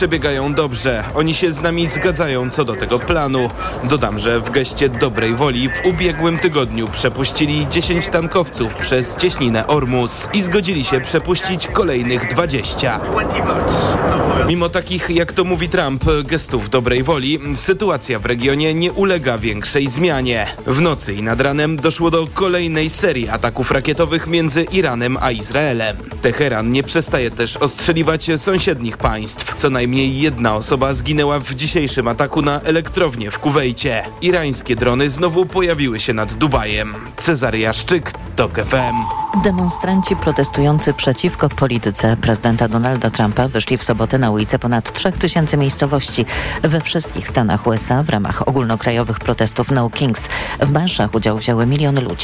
przebiegają dobrze. Oni się z nami zgadzają co do tego planu. Dodam, że w geście dobrej woli w ubiegłym tygodniu przepuścili 10 tankowców przez cieśninę Ormus i zgodzili się przepuścić kolejnych 20. Mimo takich, jak to mówi Trump, gestów dobrej woli, sytuacja w regionie nie ulega większej zmianie. W nocy i nad ranem doszło do kolejnej serii ataków rakietowych między Iranem a Izraelem. Teheran nie przestaje też ostrzeliwać sąsiednich państw. Co najmniej jedna osoba zginęła w dzisiejszym ataku na elektrownię w Kuwejcie. Irańskie drony znowu pojawiły się nad Dubajem. Cezary Jaszczyk, TOK FM. Demonstranci protestujący przeciwko polityce prezydenta Donalda Trumpa wyszli w sobotę na ulice ponad 3000 miejscowości we wszystkich stanach USA w ramach ogólnokrajowych protestów No Kings. W marszach udział wzięły miliony ludzi.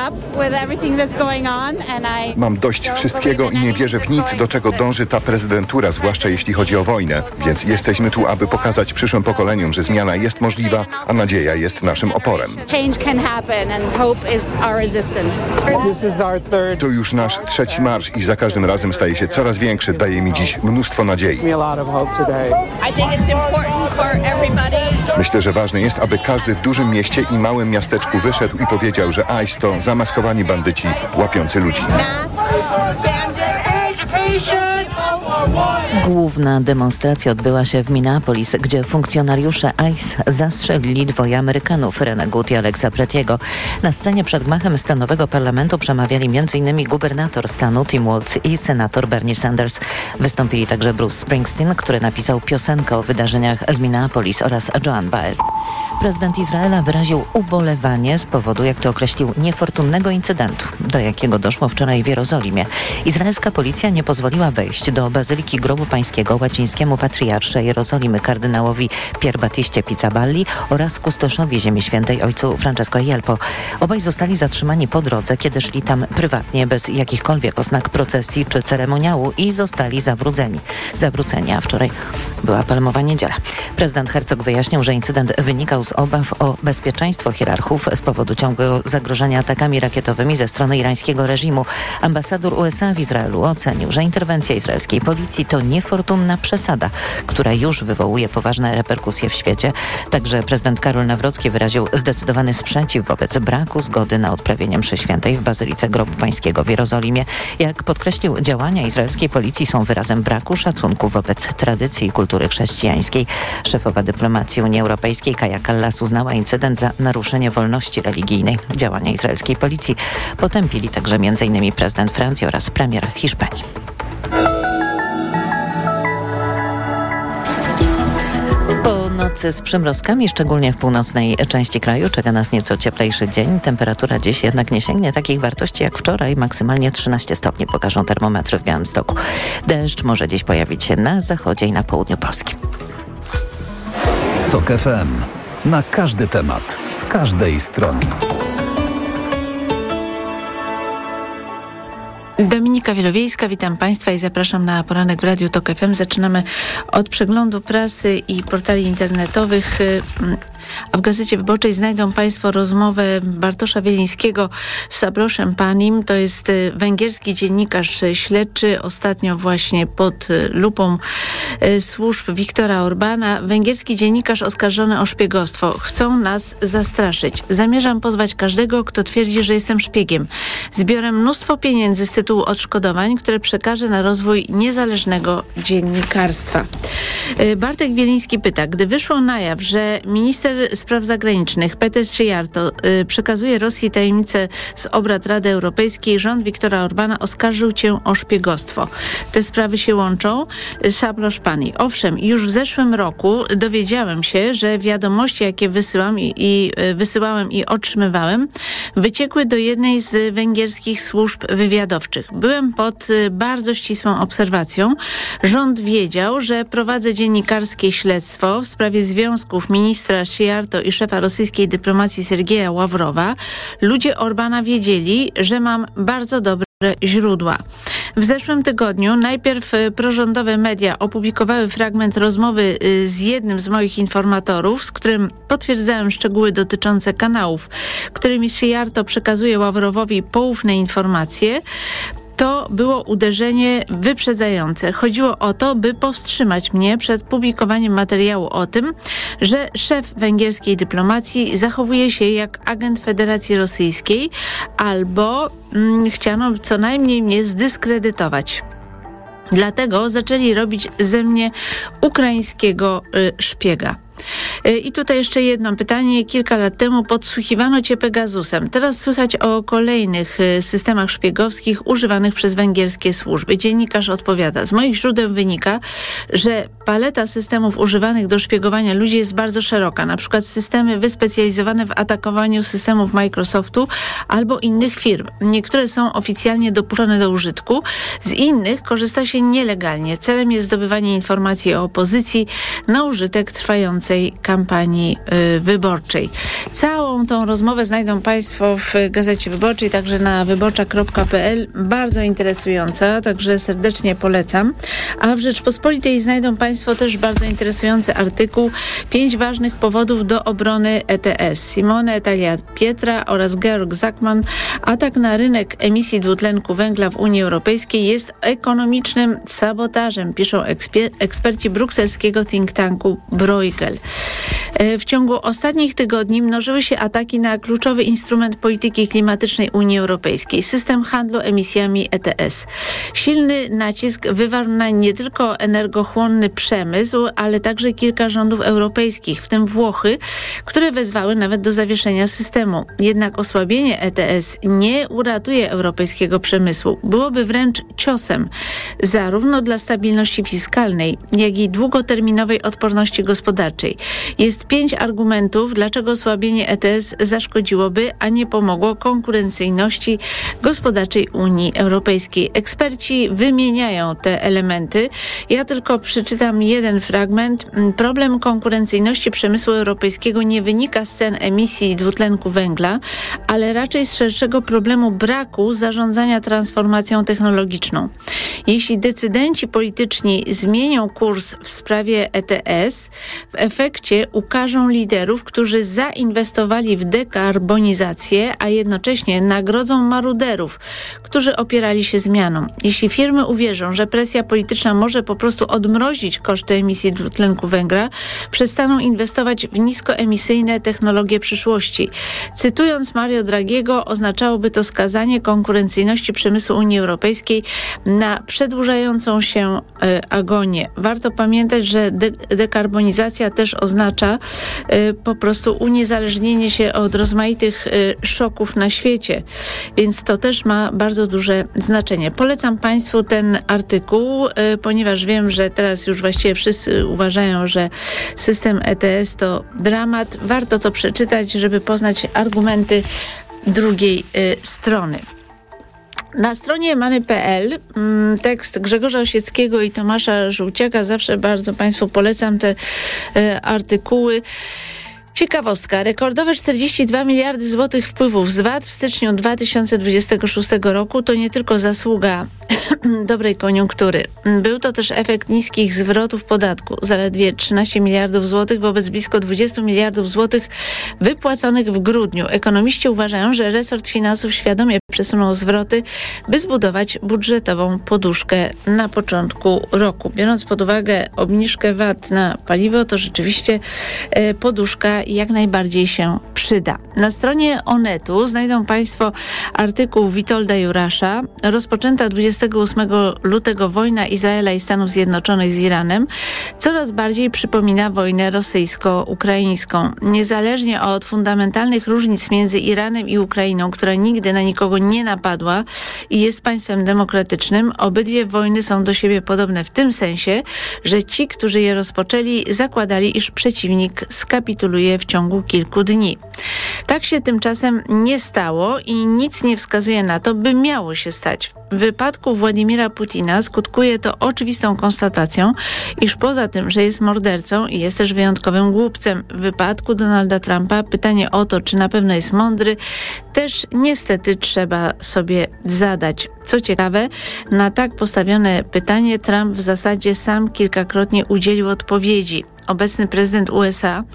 Mam dość wszystkiego i nie wierzę w nic, do czego dąży ta prezydentura, zwłaszcza jeśli chodzi o wojnę. Więc jesteśmy tu, aby pokazać przyszłym pokoleniom, że zmiana jest możliwa, a nadzieja jest naszym oporem. To już nasz trzeci marsz i za każdym razem staje się coraz większy. Daje mi dziś mnóstwo nadziei. Myślę, że ważne jest, aby każdy w dużym mieście i małym miasteczku wyszedł i powiedział, że ICE to zamaskowani bandyci łapiący ludzi. Główna demonstracja odbyła się w Minneapolis, gdzie funkcjonariusze ICE zastrzelili 2 Amerykanów, Rene Good i Alexa Pretiego. Na scenie przed gmachem stanowego parlamentu przemawiali m.in. gubernator stanu Tim Walz i senator Bernie Sanders. Wystąpili także Bruce Springsteen, który napisał piosenkę o wydarzeniach z Minneapolis, oraz Joan Baez. Prezydent Izraela wyraził ubolewanie z powodu, jak to określił, niefortunnego incydentu, do jakiego doszło wczoraj w Jerozolimie. Izraelska policja nie pozwoliła wejść do Bazyliki Grobu Pańskiego łacińskiemu patriarsze Jerozolimy kardynałowi Pier Battiście Pizzaballi oraz kustoszowi Ziemi Świętej ojcu Francesco Jelpo. Obaj zostali zatrzymani po drodze, kiedy szli tam prywatnie, bez jakichkolwiek oznak procesji czy ceremoniału i zostali zawróceni, a wczoraj była palmowa niedziela. Prezydent Herzog wyjaśnił, że incydent wynikał z obaw o bezpieczeństwo hierarchów z powodu ciągłego zagrożenia atakami rakietowymi ze strony irańskiego reżimu. Ambasador USA w Izraelu ocenił, że interwencja izraelskiej policji to niefortunna przesada, która już wywołuje poważne reperkusje w świecie. Także prezydent Karol Nawrocki wyraził zdecydowany sprzeciw wobec braku zgody na odprawienie mszy świętej w Bazylice Grobu Pańskiego w Jerozolimie. Jak podkreślił, działania izraelskiej policji są wyrazem braku szacunku wobec tradycji i kultury chrześcijańskiej. Szefowa dyplomacji Unii Europejskiej Kaja Kallas uznała incydent za naruszenie wolności religijnej. Działania izraelskiej policji potępili także m.in. prezydent Francji oraz premier Hiszpanii. Nocy z przymrozkami, szczególnie w północnej części kraju. Czeka nas nieco cieplejszy dzień. Temperatura dziś jednak nie sięgnie takich wartości jak wczoraj. Maksymalnie 13 stopni pokażą termometry w Białymstoku. Deszcz może dziś pojawić się na zachodzie i na południu Polski. TOK FM. Na każdy temat, z każdej strony. Dominika Wielowiejska, witam Państwa i zapraszam na poranek w Radiu TOK FM. Zaczynamy od przeglądu prasy i portali internetowych. A w Gazecie Wyborczej znajdą Państwo rozmowę Bartosza Wielińskiego z Szabroszem Panim. To jest węgierski dziennikarz śledczy, ostatnio właśnie pod lupą służb Viktora Orbana. Węgierski dziennikarz oskarżony o szpiegostwo. Chcą nas zastraszyć. Zamierzam pozwać każdego, kto twierdzi, że jestem szpiegiem. Zbiorę mnóstwo pieniędzy z tytułu odszkodowań, które przekażę na rozwój niezależnego dziennikarstwa. Bartek Wieliński pyta, gdy wyszło na jaw, że minister spraw zagranicznych Peter Szijjártó przekazuje Rosji tajemnice z obrad Rady Europejskiej, rząd Viktora Orbana oskarżył cię o szpiegostwo. Te sprawy się łączą. Szabrosz Pani. Owszem, już w zeszłym roku dowiedziałem się, że wiadomości, jakie wysyłałem i otrzymywałem, wyciekły do jednej z węgierskich służb wywiadowczych. Byłem pod bardzo ścisłą obserwacją. Rząd wiedział, że prowadzę dziennikarskie śledztwo w sprawie związków ministra Szijjártó i szefa rosyjskiej dyplomacji Sergieja Ławrowa. Ludzie Orbana wiedzieli, że mam bardzo dobre źródła. W zeszłym tygodniu najpierw prorządowe media opublikowały fragment rozmowy z jednym z moich informatorów, z którym potwierdzałem szczegóły dotyczące kanałów, którymi Szijjártó przekazuje Ławrowowi poufne informacje. To było uderzenie wyprzedzające. Chodziło o to, by powstrzymać mnie przed publikowaniem materiału o tym, że szef węgierskiej dyplomacji zachowuje się jak agent Federacji Rosyjskiej, albo chciano co najmniej mnie zdyskredytować. Dlatego zaczęli robić ze mnie ukraińskiego szpiega. I tutaj jeszcze jedno pytanie. Kilka lat temu podsłuchiwano cię Pegasusem. Teraz słychać o kolejnych systemach szpiegowskich używanych przez węgierskie służby. Dziennikarz odpowiada: z moich źródeł wynika, że paleta systemów używanych do szpiegowania ludzi jest bardzo szeroka. Na przykład systemy wyspecjalizowane w atakowaniu systemów Microsoftu albo innych firm. Niektóre są oficjalnie dopuszczone do użytku, z innych korzysta się nielegalnie. Celem jest zdobywanie informacji o opozycji na użytek trwającej kampanii wyborczej. Całą tą rozmowę znajdą Państwo w Gazecie Wyborczej, także na wyborcza.pl. Bardzo interesująca, także serdecznie polecam. A w Rzeczpospolitej znajdą Państwo też bardzo interesujący artykuł 5 ważnych powodów do obrony ETS. Simone Tagliapietra oraz Georg Zachman. Atak na rynek emisji dwutlenku węgla w Unii Europejskiej jest ekonomicznym sabotażem, piszą eksperci brukselskiego think tanku Bruegel. W ciągu ostatnich tygodni mnożyły się ataki na kluczowy instrument polityki klimatycznej Unii Europejskiej, system handlu emisjami ETS. Silny nacisk wywarł na nie tylko energochłonny przemysł, ale także kilka rządów europejskich, w tym Włochy, które wezwały nawet do zawieszenia systemu. Jednak osłabienie ETS nie uratuje europejskiego przemysłu. Byłoby wręcz ciosem zarówno dla stabilności fiskalnej, jak i długoterminowej odporności gospodarczej. Jest 5 argumentów, dlaczego osłabienie ETS zaszkodziłoby, a nie pomogło konkurencyjności gospodarczej Unii Europejskiej. Eksperci wymieniają te elementy. Ja tylko przeczytam jeden fragment. Problem konkurencyjności przemysłu europejskiego nie wynika z cen emisji dwutlenku węgla, ale raczej z szerszego problemu braku zarządzania transformacją technologiczną. Jeśli decydenci polityczni zmienią kurs w sprawie ETS, w efekcie ukażą liderów, którzy zainwestowali w dekarbonizację, a jednocześnie nagrodzą maruderów, którzy opierali się zmianom. Jeśli firmy uwierzą, że presja polityczna może po prostu odmrozić koszty emisji dwutlenku węgla, przestaną inwestować w niskoemisyjne technologie przyszłości. Cytując Mario Draghiego, oznaczałoby to skazanie konkurencyjności przemysłu Unii Europejskiej na przedłużającą się agonię. Warto pamiętać, że dekarbonizacja też oznacza po prostu uniezależnienie się od rozmaitych szoków na świecie, więc to też ma bardzo duże znaczenie. Polecam Państwu ten artykuł, ponieważ wiem, że teraz już właściwie wszyscy uważają, że system ETS to dramat. Warto to przeczytać, żeby poznać argumenty drugiej strony. Na stronie many.pl tekst Grzegorza Osieckiego i Tomasza Żółciaka. Zawsze bardzo Państwu polecam te artykuły. Ciekawostka. Rekordowe 42 miliardy złotych wpływów z VAT w styczniu 2026 roku to nie tylko zasługa dobrej koniunktury. Był to też efekt niskich zwrotów podatku. Zaledwie 13 miliardów złotych wobec blisko 20 miliardów złotych wypłaconych w grudniu. Ekonomiści uważają, że resort finansów świadomie przesunął zwroty, by zbudować budżetową poduszkę na początku roku. Biorąc pod uwagę obniżkę VAT na paliwo, to rzeczywiście poduszka jak najbardziej się przyda. Na stronie Onetu znajdą Państwo artykuł Witolda Jurasza. Rozpoczęta 28 lutego wojna Izraela i Stanów Zjednoczonych z Iranem coraz bardziej przypomina wojnę rosyjsko-ukraińską. Niezależnie od fundamentalnych różnic między Iranem i Ukrainą, która nigdy na nikogo nie napadła i jest państwem demokratycznym, obydwie wojny są do siebie podobne w tym sensie, że ci, którzy je rozpoczęli, zakładali, iż przeciwnik skapituluje w ciągu kilku dni. Tak się tymczasem nie stało i nic nie wskazuje na to, by miało się stać. W wypadku Władimira Putina skutkuje to oczywistą konstatacją, iż poza tym, że jest mordercą i jest też wyjątkowym głupcem, w wypadku Donalda Trumpa pytanie o to, czy na pewno jest mądry, też niestety trzeba sobie zadać. Co ciekawe, na tak postawione pytanie Trump w zasadzie sam kilkakrotnie udzielił odpowiedzi. Obecny prezydent USA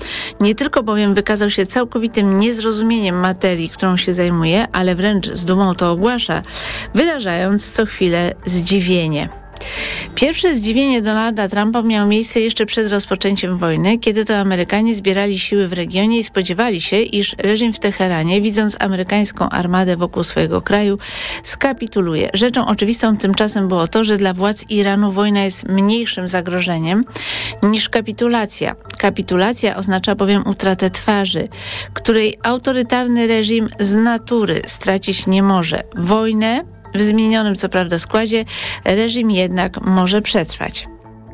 Nie tylko bowiem wykazał się całkowitym niezrozumieniem materii, którą się zajmuje, ale wręcz z dumą to ogłasza, wyrażając co chwilę zdziwienie. Pierwsze zdziwienie Donalda Trumpa miało miejsce jeszcze przed rozpoczęciem wojny, kiedy to Amerykanie zbierali siły w regionie i spodziewali się, iż reżim w Teheranie, widząc amerykańską armadę wokół swojego kraju, skapituluje. Rzeczą oczywistą tymczasem było to, że dla władz Iranu wojna jest mniejszym zagrożeniem niż kapitulacja. Kapitulacja oznacza bowiem utratę twarzy, której autorytarny reżim z natury stracić nie może. Wojnę w zmienionym co prawda składzie reżim jednak może przetrwać.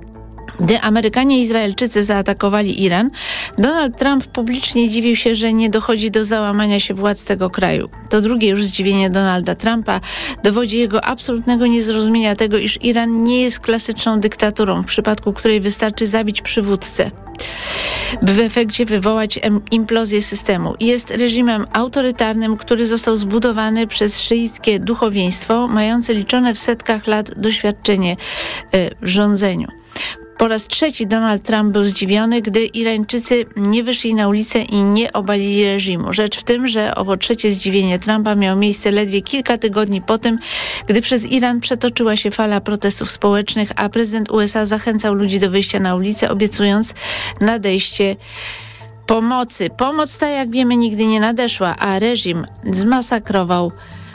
Gdy Amerykanie i Izraelczycy zaatakowali Iran, Donald Trump publicznie dziwił się, że nie dochodzi do załamania się władz tego kraju. To drugie już zdziwienie Donalda Trumpa dowodzi jego absolutnego niezrozumienia tego, iż Iran nie jest klasyczną dyktaturą, w przypadku której wystarczy zabić przywódcę, by w efekcie wywołać implozję systemu. Jest reżimem autorytarnym, który został zbudowany przez szyickie duchowieństwo, mające liczone w setkach lat doświadczenie w rządzeniu. Po raz trzeci Donald Trump był zdziwiony, gdy Irańczycy nie wyszli na ulicę i nie obalili reżimu. Rzecz w tym, że owo trzecie zdziwienie Trumpa miało miejsce ledwie kilka tygodni po tym, gdy przez Iran przetoczyła się fala protestów społecznych, a prezydent USA zachęcał ludzi do wyjścia na ulicę, obiecując nadejście pomocy. Pomoc ta, jak wiemy, nigdy nie nadeszła, a reżim zmasakrował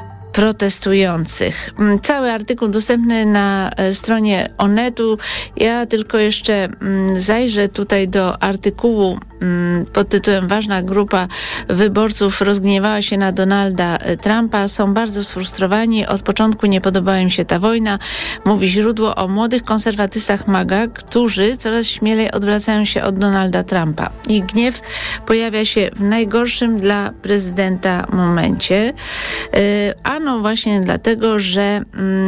protestujących. Cały artykuł dostępny na stronie Onetu. Ja tylko jeszcze zajrzę tutaj do artykułu pod tytułem Ważna grupa wyborców rozgniewała się na Donalda Trumpa. Są bardzo sfrustrowani. Od początku nie podobała im się ta wojna. Mówi źródło o młodych konserwatystach MAGA, którzy coraz śmielej odwracają się od Donalda Trumpa. Ich gniew pojawia się w najgorszym dla prezydenta momencie. Ano właśnie dlatego, że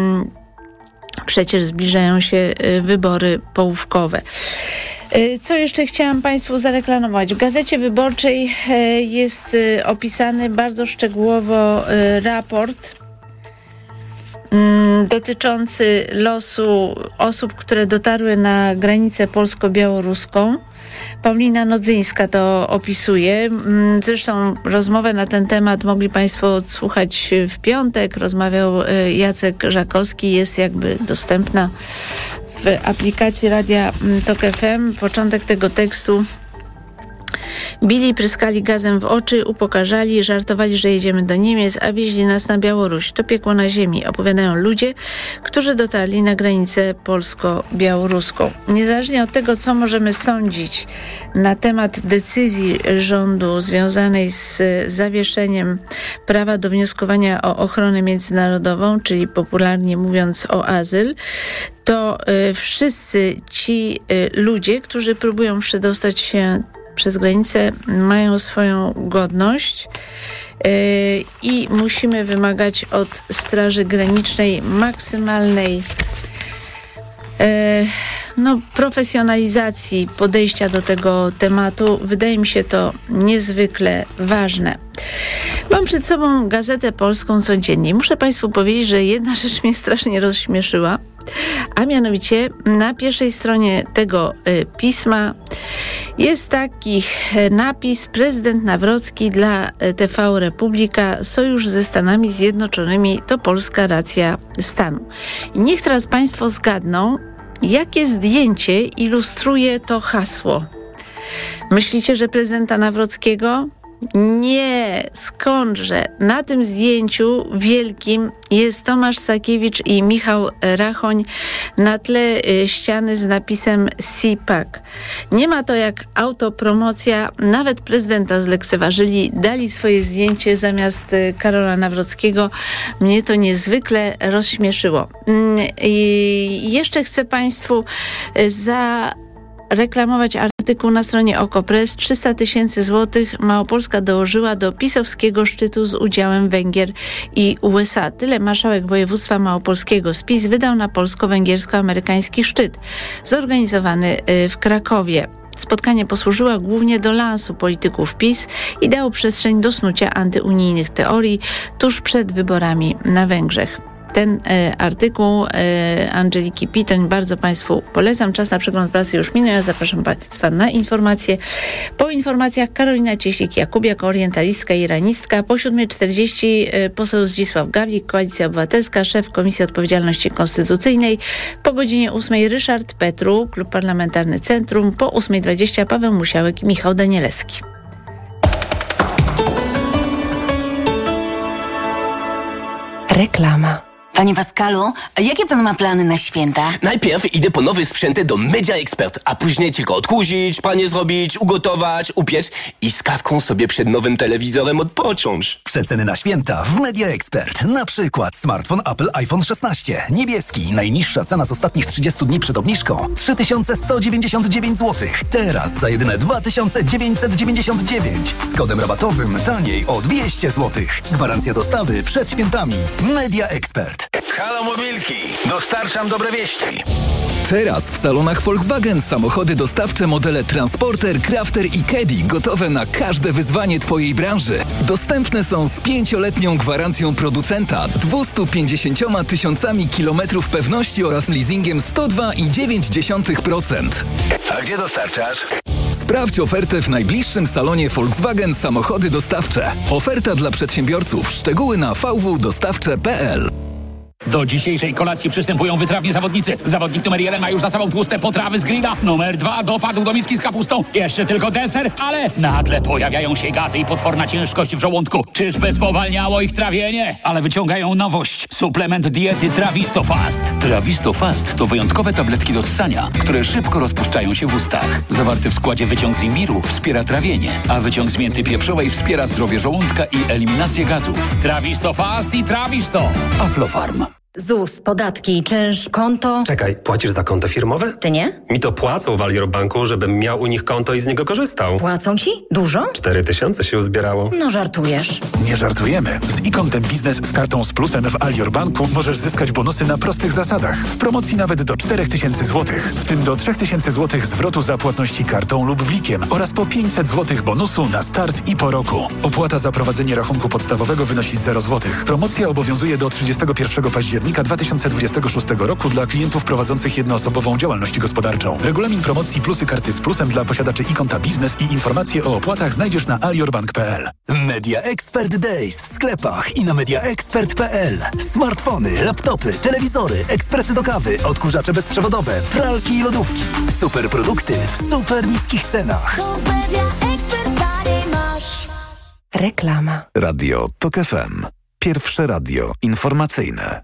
przecież zbliżają się wybory połówkowe. Co jeszcze chciałam Państwu zareklamować? W Gazecie Wyborczej jest opisany bardzo szczegółowo raport dotyczący losu osób, które dotarły na granicę polsko-białoruską. Paulina Nodzyńska to opisuje. Zresztą rozmowę na ten temat mogli Państwo odsłuchać w piątek. Rozmawiał Jacek Żakowski. Jest jakby dostępna w aplikacji Radia Tok FM. Początek tego tekstu. Bili, pryskali gazem w oczy, upokarzali, żartowali, że jedziemy do Niemiec, a wieźli nas na Białoruś. To piekło na ziemi, opowiadają ludzie, którzy dotarli na granicę polsko-białoruską. Niezależnie od tego, co możemy sądzić na temat decyzji rządu związanej z zawieszeniem prawa do wnioskowania o ochronę międzynarodową, czyli popularnie mówiąc o azyl, to wszyscy ci ludzie, którzy próbują przedostać się przez granicę, mają swoją godność i musimy wymagać od Straży Granicznej maksymalnej profesjonalizacji podejścia do tego tematu. Wydaje mi się to niezwykle ważne. Mam przed sobą Gazetę Polską codziennie. Muszę Państwu powiedzieć, że jedna rzecz mnie strasznie rozśmieszyła, a mianowicie na pierwszej stronie tego pisma jest taki napis: prezydent Nawrocki dla TV Republika: sojusz ze Stanami Zjednoczonymi to polska racja stanu. I niech teraz Państwo zgadną, jakie zdjęcie ilustruje to hasło. Myślicie, że prezydenta Nawrockiego? Nie, skądże. Na tym zdjęciu wielkim jest Tomasz Sakiewicz i Michał Rachoń na tle ściany z napisem CPAC. Nie ma to jak autopromocja. Nawet prezydenta zlekceważyli, dali swoje zdjęcie zamiast Karola Nawrockiego. Mnie to niezwykle rozśmieszyło. I jeszcze chcę Państwu reklamować artykuł na stronie Okopres. 300 000 złotych Małopolska dołożyła do pisowskiego szczytu z udziałem Węgier i USA. Tyle marszałek województwa małopolskiego z PiS wydał na polsko-węgiersko-amerykański szczyt zorganizowany w Krakowie. Spotkanie posłużyło głównie do lansu polityków PiS i dało przestrzeń do snucia antyunijnych teorii tuż przed wyborami na Węgrzech. Ten artykuł Angeliki Pitoń bardzo Państwu polecam. Czas na przegląd prasy już minął. Ja zapraszam Państwa na informacje. Po informacjach Karolina Cieślik-Jakubiak, orientalistka i iranistka. Po 7:40 poseł Zdzisław Gawlik, Koalicja Obywatelska, szef Komisji Odpowiedzialności Konstytucyjnej. Po godzinie 8:00 Ryszard Petru, Klub Parlamentarny Centrum. Po 8:20 Paweł Musiałek i Michał Danielewski. Reklama. Panie Pascalu, jakie pan ma plany na święta? Najpierw idę po nowy sprzęt do Media Expert, a później tylko odkurzyć, pranie zrobić, ugotować, upiec i z kawką sobie przed nowym telewizorem odpocząć. Przeceny na święta w Media Expert. Na przykład smartfon Apple iPhone 16. Niebieski. Najniższa cena z ostatnich 30 dni przed obniżką. 3199 zł. Teraz za jedyne 2999. Z kodem rabatowym taniej o 200 zł. Gwarancja dostawy przed świętami. Media Expert. Halo Mobilki, dostarczam dobre wieści. Teraz w salonach Volkswagen samochody dostawcze modele Transporter, Crafter i Caddy gotowe na każde wyzwanie Twojej branży. Dostępne są z 5-letnią gwarancją producenta, 250 000 kilometrów pewności oraz leasingiem 102,9%. A gdzie dostarczasz? Sprawdź ofertę w najbliższym salonie Volkswagen Samochody Dostawcze. Oferta dla przedsiębiorców. Szczegóły na vwdostawcze.pl. Do dzisiejszej kolacji przystępują wytrawni zawodnicy. Zawodnik numer 1 ma już za sobą tłuste potrawy z grilla. Numer 2 dopadł do miski z kapustą. Jeszcze tylko deser, ale nagle pojawiają się gazy i potworna ciężkość w żołądku. Czyżby spowalniało ich trawienie? Ale wyciągają nowość. Suplement diety Trawisto Fast. Trawisto Fast to wyjątkowe tabletki do ssania, które szybko rozpuszczają się w ustach. Zawarty w składzie wyciąg z imbiru wspiera trawienie, a wyciąg z mięty pieprzowej wspiera zdrowie żołądka i eliminację gazów. Trawisto Fast i Trawisto. Aflofarm. ZUS, podatki, czynsz, konto. Czekaj, płacisz za konto firmowe? Ty nie? Mi to płacą w Alior Banku, żebym miał u nich konto i z niego korzystał. Płacą ci? Dużo? 4000 się uzbierało. No żartujesz. Nie żartujemy. Z e-kontem biznes z kartą z plusem w Alior Banku możesz zyskać bonusy na prostych zasadach. W promocji nawet do 4000 zł. W tym do 3000 zł zwrotu za płatności kartą lub blikiem oraz po 500 zł bonusu na start i po roku. Opłata za prowadzenie rachunku podstawowego wynosi 0 zł. Promocja obowiązuje do 31 października 2026 roku dla klientów prowadzących jednoosobową działalność gospodarczą. Regulamin promocji plusy karty z plusem dla posiadaczy e-konta biznes i informacje o opłatach znajdziesz na aliorbank.pl. Media Expert Days w sklepach i na mediaexpert.pl. Smartfony, laptopy, telewizory, ekspresy do kawy, odkurzacze bezprzewodowe, pralki i lodówki. Super produkty w super niskich cenach. Reklama. Radio TOK FM. Pierwsze radio informacyjne.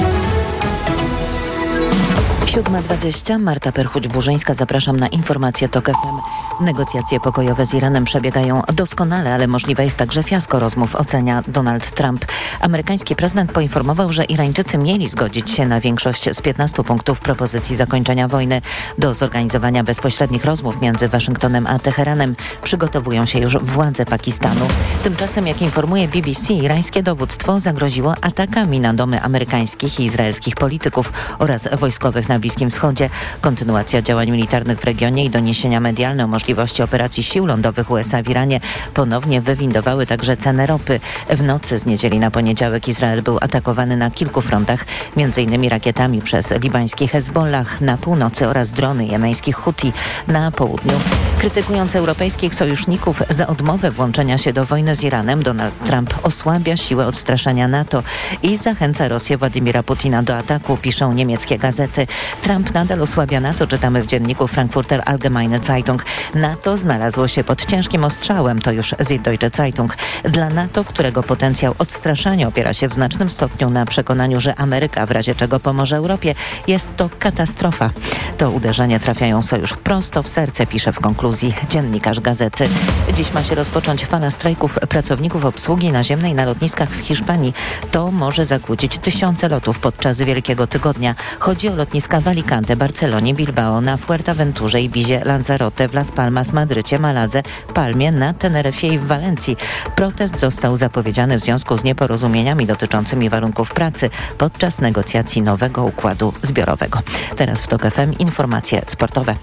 7:20. Marta Perchuć-Burzyńska. Zapraszam na informacje TOK FM. Negocjacje pokojowe z Iranem przebiegają doskonale, ale możliwe jest także fiasko rozmów, ocenia Donald Trump. Amerykański prezydent poinformował, że Irańczycy mieli zgodzić się na większość z 15 punktów propozycji zakończenia wojny. Do zorganizowania bezpośrednich rozmów między Waszyngtonem a Teheranem przygotowują się już władze Pakistanu. Tymczasem, jak informuje BBC, irańskie dowództwo zagroziło atakami na domy amerykańskich i izraelskich polityków oraz wojskowych na Bliskim Wschodzie. Kontynuacja działań militarnych w regionie i doniesienia medialne o możliwości operacji sił lądowych USA w Iranie ponownie wywindowały także cenę ropy. W nocy z niedzieli na poniedziałek Izrael był atakowany na kilku frontach, m.in. rakietami przez libański Hezbollah na północy oraz drony jemeńskich Huti na południu. Krytykując europejskich sojuszników za odmowę włączenia się do wojny z Iranem, Donald Trump osłabia siłę odstraszania NATO i zachęca Rosję Władimira Putina do ataku, piszą niemieckie gazety. Trump nadal osłabia NATO, czytamy w dzienniku Frankfurter Allgemeine Zeitung. NATO znalazło się pod ciężkim ostrzałem, to już Süddeutsche Zeitung. Dla NATO, którego potencjał odstraszania opiera się w znacznym stopniu na przekonaniu, że Ameryka w razie czego pomoże Europie, jest to katastrofa. To uderzenie trafiają sojusz prosto w serce, pisze w konkluzji dziennikarz gazety. Dziś ma się rozpocząć fala strajków pracowników obsługi naziemnej na lotniskach w Hiszpanii. To może zakłócić tysiące lotów podczas Wielkiego Tygodnia. Chodzi o lotniska w Alicante, Barcelonie, Bilbao, na Fuerteventurze, Ibizie, Lanzarote, w Las Palmas, Madrycie, Maladze, Palmie, na Teneryfie i w Walencji. Protest został zapowiedziany w związku z nieporozumieniami dotyczącymi warunków pracy podczas negocjacji nowego układu zbiorowego. Teraz w TOK FM informacje sportowe.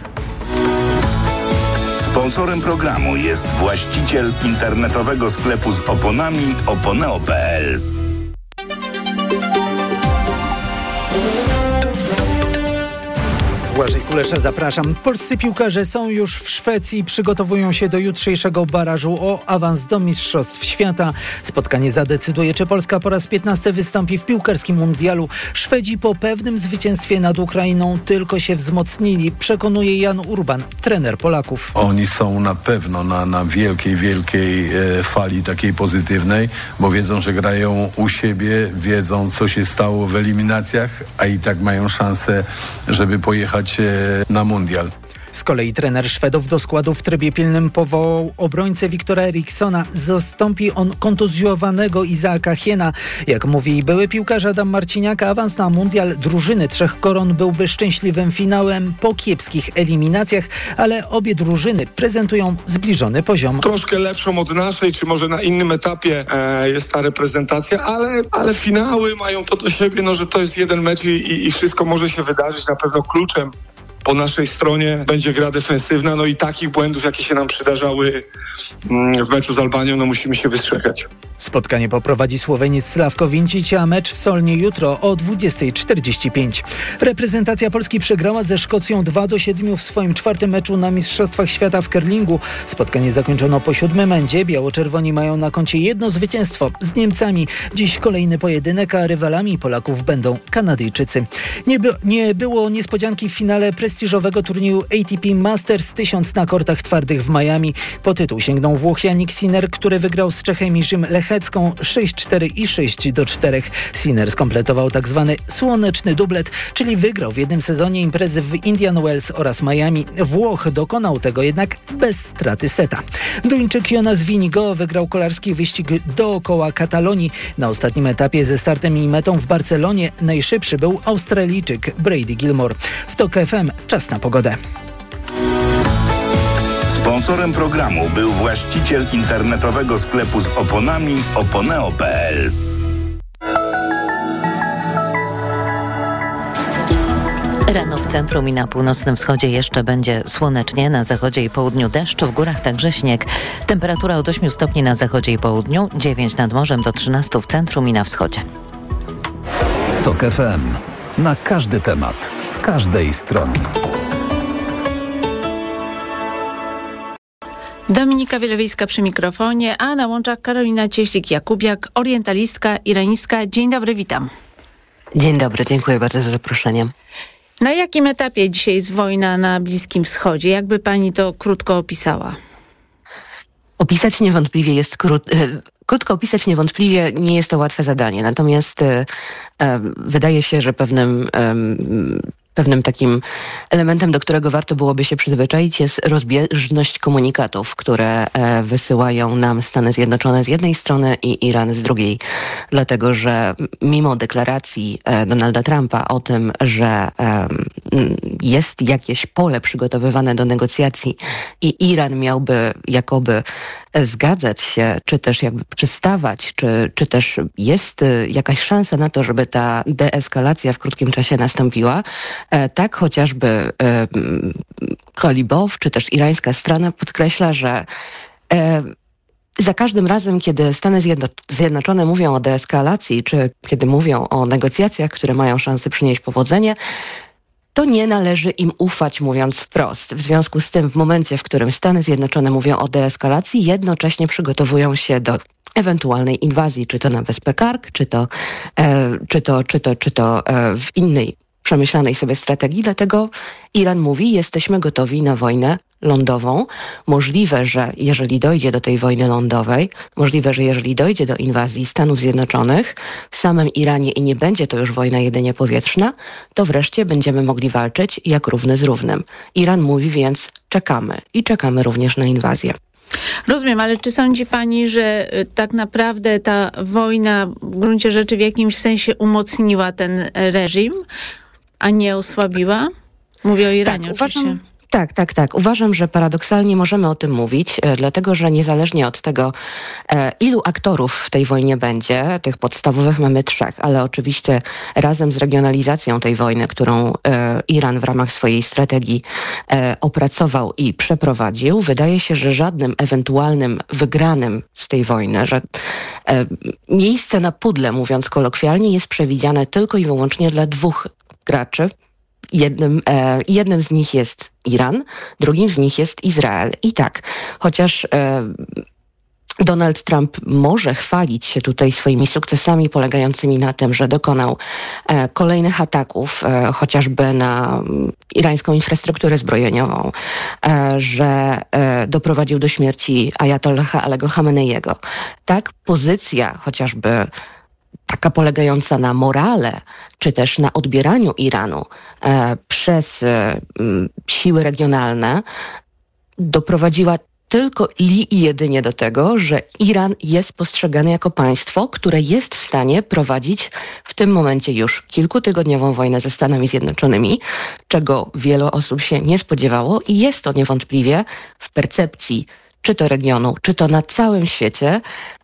Sponsorem programu jest właściciel internetowego sklepu z oponami oponeo.pl. Błażej Kulesza, zapraszam. Polscy piłkarze są już w Szwecji i przygotowują się do jutrzejszego barażu o awans do Mistrzostw Świata. Spotkanie zadecyduje, czy Polska po raz 15 wystąpi w piłkarskim mundialu. Szwedzi po pewnym zwycięstwie nad Ukrainą tylko się wzmocnili, przekonuje Jan Urban, trener Polaków. Oni są na pewno na wielkiej fali takiej pozytywnej, bo wiedzą, że grają u siebie, wiedzą, co się stało w eliminacjach, a i tak mają szansę, żeby pojechać na mundial. Z kolei trener Szwedów do składu w trybie pilnym powołał obrońcę Wiktora Erikssona. Zastąpi on kontuzjowanego Izaaka Hiena. Jak mówi były piłkarz Adam Marciniak, awans na mundial drużyny Trzech Koron byłby szczęśliwym finałem po kiepskich eliminacjach, ale obie drużyny prezentują zbliżony poziom. Troszkę lepszą od naszej, czy może na innym etapie jest ta reprezentacja, ale finały mają to do siebie, że to jest jeden mecz i wszystko może się wydarzyć. Na pewno kluczem po naszej stronie będzie gra defensywna, i takich błędów, jakie się nam przydarzały w meczu z Albanią, musimy się wystrzegać. Spotkanie poprowadzi Słoweniec Slavko Vincic, a mecz w Solnie jutro o 20:45. Reprezentacja Polski przegrała ze Szkocją 2-7 w swoim czwartym meczu na Mistrzostwach Świata w curlingu. Spotkanie zakończono po 7. endzie. Biało-czerwoni mają na koncie jedno zwycięstwo z Niemcami. Dziś kolejny pojedynek, a rywalami Polaków będą Kanadyjczycy. Nie było niespodzianki w finale prestiżowego turnieju ATP Masters 1000 na kortach twardych w Miami. Po tytuł sięgnął Włoch Jannik Sinner, który wygrał z Czechem Jirzym Lechecką 6-4 i 6-4. Sinner skompletował tak zwany słoneczny dublet, czyli wygrał w jednym sezonie imprezy w Indian Wells oraz Miami. Włoch dokonał tego jednak bez straty seta. Duńczyk Jonas Vingegaard wygrał kolarski wyścig dookoła Katalonii. Na ostatnim etapie ze startem i metą w Barcelonie najszybszy był Australijczyk Brady Gilmore. W TOK FM czas na pogodę. Sponsorem programu był właściciel internetowego sklepu z oponami oponeo.pl. Rano w centrum i na północnym wschodzie jeszcze będzie słonecznie, na zachodzie i południu deszcz, w górach także śnieg. Temperatura od 8 stopni na zachodzie i południu, 9 nad morzem do 13 w centrum i na wschodzie. TOK FM. Na każdy temat, z każdej strony. Dominika Wielowiejska przy mikrofonie, a na łączach Karolina Cieślik-Jakubiak, orientalistka, iranistka. Dzień dobry, witam. Dzień dobry, dziękuję bardzo za zaproszenie. Na jakim etapie dzisiaj jest wojna na Bliskim Wschodzie? Jakby pani to krótko opisała? Opisać niewątpliwie jest krótko opisać niewątpliwie nie jest to łatwe zadanie. Natomiast wydaje się, że pewnym takim elementem, do którego warto byłoby się przyzwyczaić, jest rozbieżność komunikatów, które wysyłają nam Stany Zjednoczone z jednej strony i Iran z drugiej. Dlatego, że mimo deklaracji Donalda Trumpa o tym, że jest jakieś pole przygotowywane do negocjacji i Iran miałby jakoby zgadzać się, czy też jakby przystawać, czy też jest jakaś szansa na to, żeby ta deeskalacja w krótkim czasie nastąpiła, tak chociażby Kalibow, czy też irańska strona podkreśla, że za każdym razem, kiedy Stany Zjednoczone mówią o deeskalacji, czy kiedy mówią o negocjacjach, które mają szansę przynieść powodzenie, to nie należy im ufać, mówiąc wprost. W związku z tym, w momencie, w którym Stany Zjednoczone mówią o deeskalacji, jednocześnie przygotowują się do ewentualnej inwazji, czy to na Wyspę Kark, czy to w innej przemyślanej sobie strategii. Dlatego Iran mówi, jesteśmy gotowi na wojnę lądową. Możliwe, że jeżeli dojdzie do tej wojny lądowej, możliwe, że jeżeli dojdzie do inwazji Stanów Zjednoczonych w samym Iranie i nie będzie to już wojna jedynie powietrzna, to wreszcie będziemy mogli walczyć jak równy z równym. Iran mówi więc czekamy i czekamy również na inwazję. Rozumiem, ale czy sądzi pani, że tak naprawdę ta wojna w gruncie rzeczy w jakimś sensie umocniła ten reżim, a nie osłabiła? Mówię o Iranie oczywiście. Tak. Uważam, że paradoksalnie możemy o tym mówić, dlatego że niezależnie od tego, ilu aktorów w tej wojnie będzie, tych podstawowych mamy 3, ale oczywiście razem z regionalizacją tej wojny, którą Iran w ramach swojej strategii opracował i przeprowadził, wydaje się, że żadnym ewentualnym wygranym z tej wojny, że miejsce na pudle, mówiąc kolokwialnie, jest przewidziane tylko i wyłącznie dla 2 graczy. Jednym z nich jest Iran, drugim z nich jest Izrael. I tak, chociaż Donald Trump może chwalić się tutaj swoimi sukcesami polegającymi na tym, że dokonał kolejnych ataków, chociażby na irańską infrastrukturę zbrojeniową, że doprowadził do śmierci ajatollaha Alego Chameneiego. Tak, pozycja chociażby taka polegająca na morale, czy też na odbieraniu Iranu przez siły regionalne doprowadziła tylko i jedynie do tego, że Iran jest postrzegany jako państwo, które jest w stanie prowadzić w tym momencie już kilkutygodniową wojnę ze Stanami Zjednoczonymi, czego wielu osób się nie spodziewało i jest to niewątpliwie w percepcji czy to regionu, czy to na całym świecie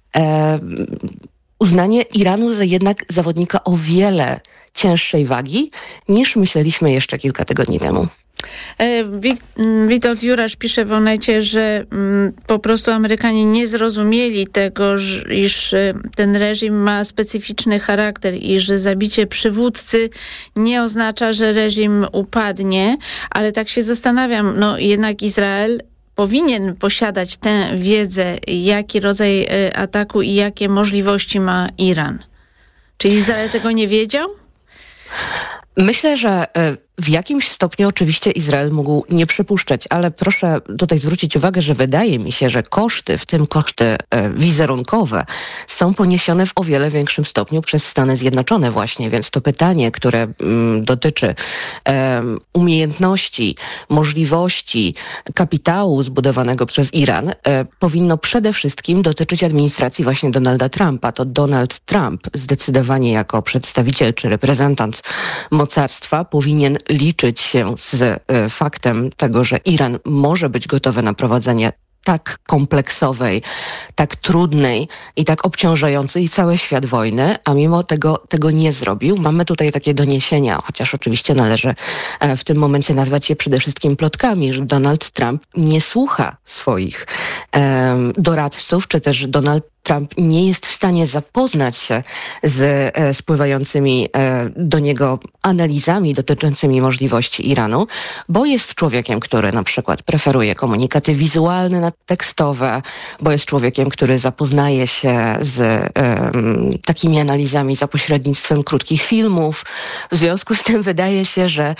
uznanie Iranu za jednak zawodnika o wiele cięższej wagi niż myśleliśmy jeszcze kilka tygodni temu. Witold Jurasz pisze w Onecie, że po prostu Amerykanie nie zrozumieli tego, iż ten reżim ma specyficzny charakter i że zabicie przywódcy nie oznacza, że reżim upadnie, ale tak się zastanawiam, jednak Izrael powinien posiadać tę wiedzę, jaki rodzaj ataku i jakie możliwości ma Iran. Czy Izrael tego nie wiedział? Myślę, że w jakimś stopniu oczywiście Izrael mógł nie przypuszczać, ale proszę tutaj zwrócić uwagę, że wydaje mi się, że koszty, w tym koszty wizerunkowe, są poniesione w o wiele większym stopniu przez Stany Zjednoczone właśnie, więc to pytanie, które dotyczy umiejętności, możliwości, kapitału zbudowanego przez Iran, powinno przede wszystkim dotyczyć administracji właśnie Donalda Trumpa. To Donald Trump zdecydowanie jako przedstawiciel czy reprezentant mocarstwa powinien liczyć się z faktem tego, że Iran może być gotowy na prowadzenie tak kompleksowej, tak trudnej i tak obciążającej cały świat wojny, a mimo tego nie zrobił. Mamy tutaj takie doniesienia, chociaż oczywiście należy w tym momencie nazwać je przede wszystkim plotkami, że Donald Trump nie słucha swoich doradców, czy też Donald Trump nie jest w stanie zapoznać się z spływającymi do niego analizami dotyczącymi możliwości Iranu, bo jest człowiekiem, który na przykład preferuje komunikaty wizualne nad tekstowe, bo jest człowiekiem, który zapoznaje się z takimi analizami za pośrednictwem krótkich filmów. W związku z tym wydaje się, że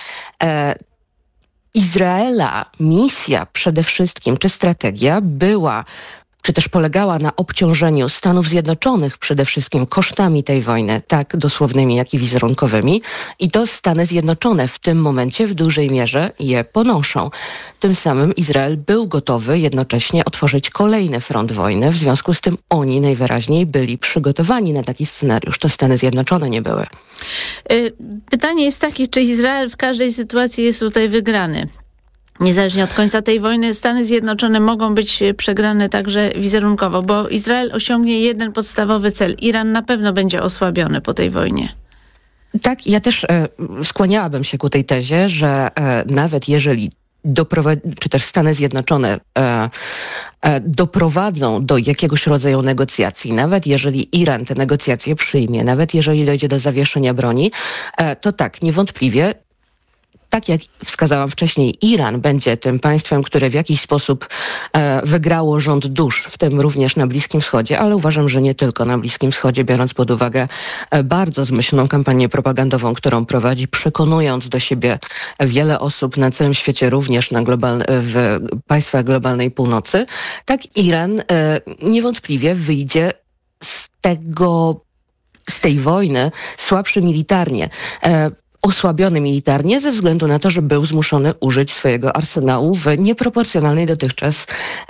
Izraela misja przede wszystkim, czy strategia była, czy też polegała na obciążeniu Stanów Zjednoczonych przede wszystkim kosztami tej wojny, tak dosłownymi, jak i wizerunkowymi. I to Stany Zjednoczone w tym momencie w dużej mierze je ponoszą. Tym samym Izrael był gotowy jednocześnie otworzyć kolejny front wojny. W związku z tym oni najwyraźniej byli przygotowani na taki scenariusz. To Stany Zjednoczone nie były. Pytanie jest takie, czy Izrael w każdej sytuacji jest tutaj wygrany? Niezależnie od końca tej wojny Stany Zjednoczone mogą być przegrane także wizerunkowo, bo Izrael osiągnie jeden podstawowy cel. Iran na pewno będzie osłabiony po tej wojnie. Tak, ja też skłaniałabym się ku tej tezie, że nawet jeżeli czy też Stany Zjednoczone doprowadzą do jakiegoś rodzaju negocjacji, nawet jeżeli Iran te negocjacje przyjmie, nawet jeżeli dojdzie do zawieszenia broni, to tak, niewątpliwie tak jak wskazałam wcześniej, Iran będzie tym państwem, które w jakiś sposób wygrało rząd dusz, w tym również na Bliskim Wschodzie, ale uważam, że nie tylko na Bliskim Wschodzie, biorąc pod uwagę bardzo zmyślną kampanię propagandową, którą prowadzi, przekonując do siebie wiele osób na całym świecie, również w państwach globalnej północy. Tak Iran niewątpliwie wyjdzie z tej wojny słabszy militarnie. Osłabiony militarnie ze względu na to, że był zmuszony użyć swojego arsenału w nieproporcjonalnej dotychczas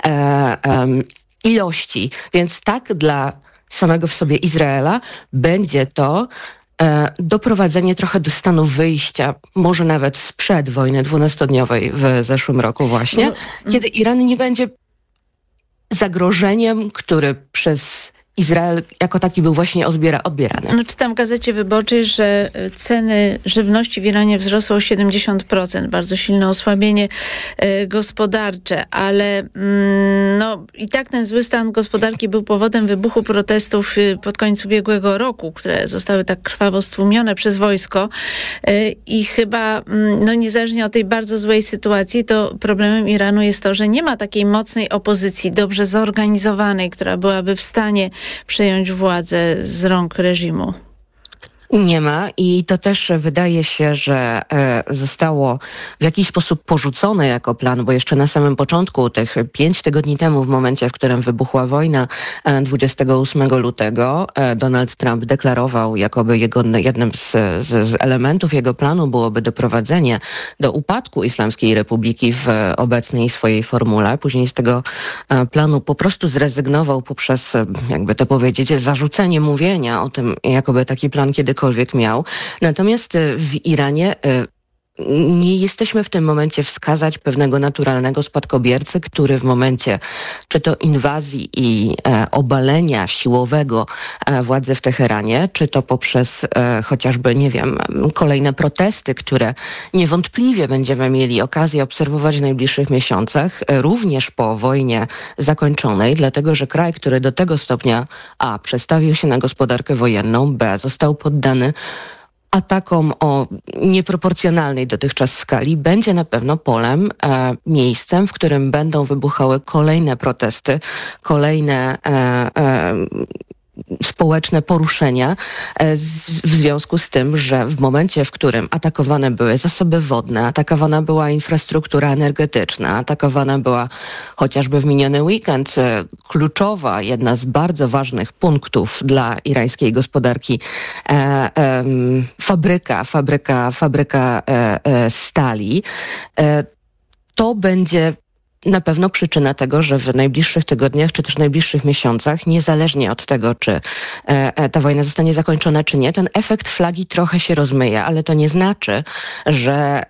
ilości. Więc tak dla samego w sobie Izraela będzie to doprowadzenie trochę do stanu wyjścia, może nawet sprzed wojny 12-dniowej w zeszłym roku właśnie, kiedy Iran nie będzie zagrożeniem, który przez Izrael jako taki był właśnie odbierany. No, czytam w Gazecie Wyborczej, że ceny żywności w Iranie wzrosły o 70%. Bardzo silne osłabienie gospodarcze, ale i tak ten zły stan gospodarki był powodem wybuchu protestów pod koniec ubiegłego roku, które zostały tak krwawo stłumione przez wojsko i chyba niezależnie od tej bardzo złej sytuacji, to problemem Iranu jest to, że nie ma takiej mocnej opozycji, dobrze zorganizowanej, która byłaby w stanie przejąć władzę z rąk reżimu. Nie ma i to też wydaje się, że zostało w jakiś sposób porzucone jako plan, bo jeszcze na samym początku, tych 5 tygodni temu, w momencie, w którym wybuchła wojna 28 lutego, Donald Trump deklarował, jakoby jednym z elementów jego planu byłoby doprowadzenie do upadku Islamskiej Republiki w obecnej swojej formule. Później z tego planu po prostu zrezygnował poprzez, jakby to powiedzieć, zarzucenie mówienia o tym, jakoby taki plan kiedykolwiek miał. Natomiast w Iranie nie jesteśmy w tym momencie wskazać pewnego naturalnego spadkobiercy, który w momencie czy to inwazji i obalenia siłowego władzy w Teheranie, czy to poprzez chociażby, kolejne protesty, które niewątpliwie będziemy mieli okazję obserwować w najbliższych miesiącach, również po wojnie zakończonej, dlatego że kraj, który do tego stopnia A. przestawił się na gospodarkę wojenną, B. został poddany atakom o nieproporcjonalnej dotychczas skali, będzie na pewno polem, miejscem, w którym będą wybuchały kolejne protesty, kolejne społeczne poruszenia w związku z tym, że w momencie, w którym atakowane były zasoby wodne, atakowana była infrastruktura energetyczna, atakowana była chociażby w miniony weekend kluczowa, jedna z bardzo ważnych punktów dla irańskiej gospodarki, fabryka stali, to będzie na pewno przyczyna tego, że w najbliższych tygodniach, czy też w najbliższych miesiącach, niezależnie od tego, czy ta wojna zostanie zakończona, czy nie, ten efekt flagi trochę się rozmyje, ale to nie znaczy, że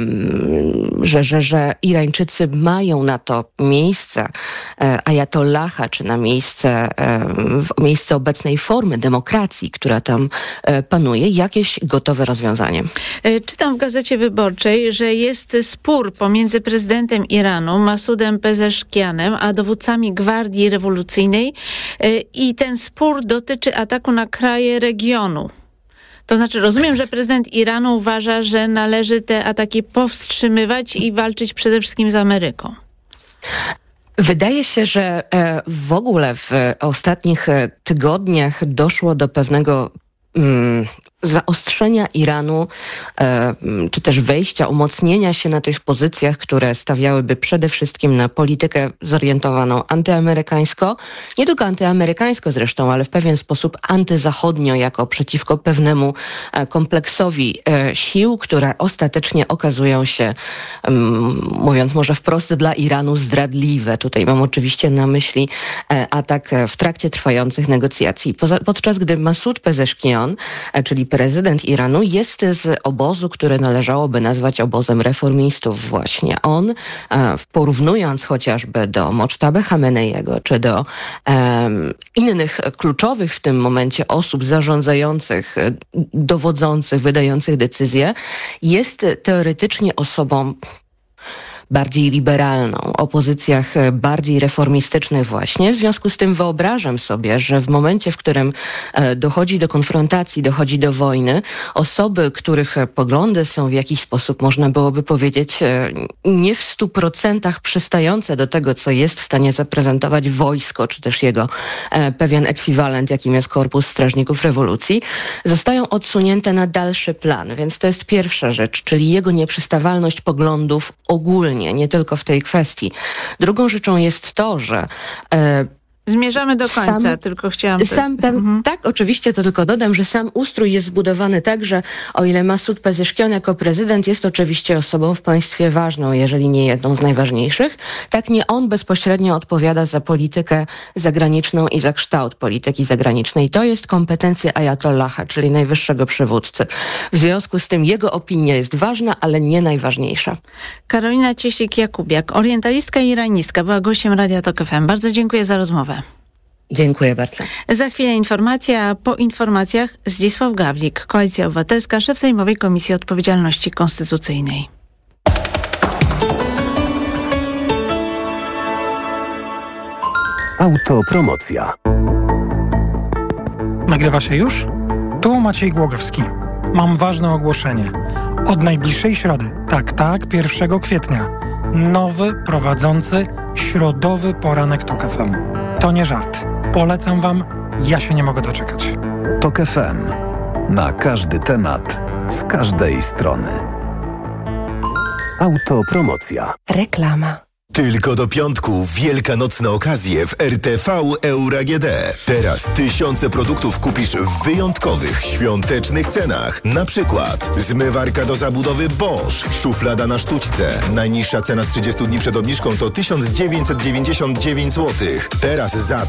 Irańczycy mają na to miejsce ajatollaha, czy na miejsce obecnej formy demokracji, która tam panuje, jakieś gotowe rozwiązanie. Czytam w Gazecie Wyborczej, że jest spór pomiędzy prezydentem Iranu, Masudem Pezeszkianem, a dowódcami Gwardii Rewolucyjnej i ten spór dotyczy ataku na kraje regionu. To znaczy, rozumiem, że prezydent Iranu uważa, że należy te ataki powstrzymywać i walczyć przede wszystkim z Ameryką. Wydaje się, że w ogóle w ostatnich tygodniach doszło do pewnego zaostrzenia Iranu, czy też wejścia, umocnienia się na tych pozycjach, które stawiałyby przede wszystkim na politykę zorientowaną antyamerykańsko, nie tylko antyamerykańsko zresztą, ale w pewien sposób antyzachodnio, jako przeciwko pewnemu kompleksowi sił, które ostatecznie okazują się, mówiąc może wprost, dla Iranu zdradliwe. Tutaj mam oczywiście na myśli atak w trakcie trwających negocjacji. Podczas gdy Masud Pezeszkian, czyli prezydent Iranu, jest z obozu, który należałoby nazwać obozem reformistów właśnie. On, porównując chociażby do Moctaby Chameneiego, czy do innych kluczowych w tym momencie osób zarządzających, dowodzących, wydających decyzje, jest teoretycznie osobą bardziej liberalną, o pozycjach bardziej reformistycznych właśnie. W związku z tym wyobrażam sobie, że w momencie, w którym dochodzi do konfrontacji, dochodzi do wojny, osoby, których poglądy są w jakiś sposób, można byłoby powiedzieć, nie w 100% przystające do tego, co jest w stanie zaprezentować wojsko, czy też jego pewien ekwiwalent, jakim jest Korpus Strażników Rewolucji, zostają odsunięte na dalszy plan. Więc to jest pierwsza rzecz, czyli jego nieprzystawalność poglądów ogólnie, nie tylko w tej kwestii. Drugą rzeczą jest to, że zmierzamy do końca, tylko chciałam... Tak, oczywiście, to tylko dodam, że sam ustrój jest zbudowany tak, że o ile Masud Pezeszkian jako prezydent jest oczywiście osobą w państwie ważną, jeżeli nie jedną z najważniejszych, tak nie on bezpośrednio odpowiada za politykę zagraniczną i za kształt polityki zagranicznej. To jest kompetencja ajatollaha, czyli najwyższego przywódcy. W związku z tym jego opinia jest ważna, ale nie najważniejsza. Karolina Cieślik-Jakubiak, orientalistka i iranistka, była gościem Radia Tok FM. Bardzo dziękuję za rozmowę. Dziękuję bardzo. Za chwilę informacja, a po informacjach Zdzisław Gawlik, Koalicja Obywatelska, szef Sejmowej Komisji Odpowiedzialności Konstytucyjnej. Autopromocja. Nagrywa się już? Tu Maciej Głogowski. Mam ważne ogłoszenie. Od najbliższej środy, tak, 1 kwietnia, nowy, prowadzący, środowy poranek TOK FM. To nie żart. Polecam wam, ja się nie mogę doczekać. TOK FM. Na każdy temat, z każdej strony. Autopromocja. Reklama. Tylko do piątku wielkanocne okazje w RTV Euro AGD. Teraz tysiące produktów kupisz w wyjątkowych, świątecznych cenach. Na przykład zmywarka do zabudowy Bosch, szuflada na sztućce. Najniższa cena z 30 dni przed obniżką to 1999 zł. Teraz za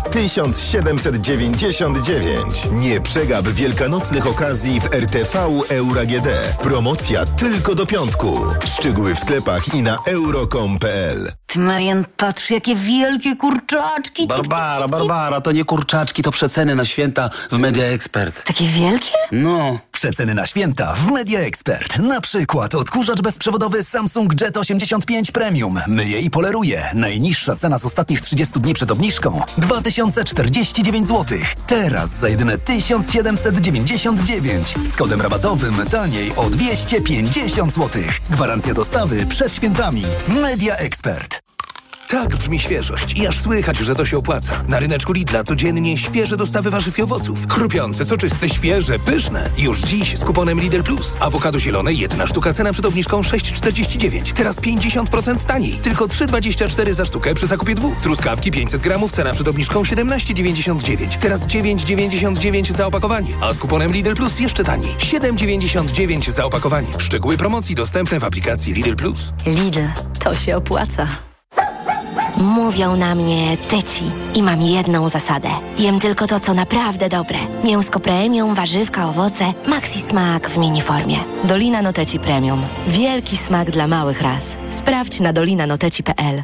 1799. Nie przegap wielkanocnych okazji w RTV Euro AGD. Promocja tylko do piątku. Szczegóły w sklepach i na euro.com.pl. Ty, Marian, patrz, jakie wielkie kurczaczki. Barbara, to nie kurczaczki, to przeceny na święta w Media Expert. Takie wielkie? No. Przeceny na święta w Media Expert. Na przykład odkurzacz bezprzewodowy Samsung Jet 85 Premium. Myje i poleruje. Najniższa cena z ostatnich 30 dni przed obniżką 2049 zł. Teraz za jedyne 1799. Z kodem rabatowym taniej o 250 zł. Gwarancja dostawy przed świętami. Media Expert. Tak brzmi świeżość i aż słychać, że to się opłaca. Na ryneczku Lidla codziennie świeże dostawy warzyw i owoców. Chrupiące, soczyste, świeże, pyszne. Już dziś z kuponem Lidl Plus. Awokado zielone, 1 sztuka, cena przed obniżką 6,49. Teraz 50% taniej. Tylko 3,24 za sztukę przy zakupie 2. Truskawki 500 gramów, cena przed obniżką 17,99. Teraz 9,99 za opakowanie. A z kuponem Lidl Plus jeszcze taniej. 7,99 za opakowanie. Szczegóły promocji dostępne w aplikacji Lidl Plus. Lidl, to się opłaca. Mówią na mnie tyci i mam jedną zasadę. Jem tylko to, co naprawdę dobre. Mięsko premium, warzywka, owoce, maxi smak w miniformie. Dolina Noteci Premium. Wielki smak dla małych ras. Sprawdź na dolinanoteci.pl.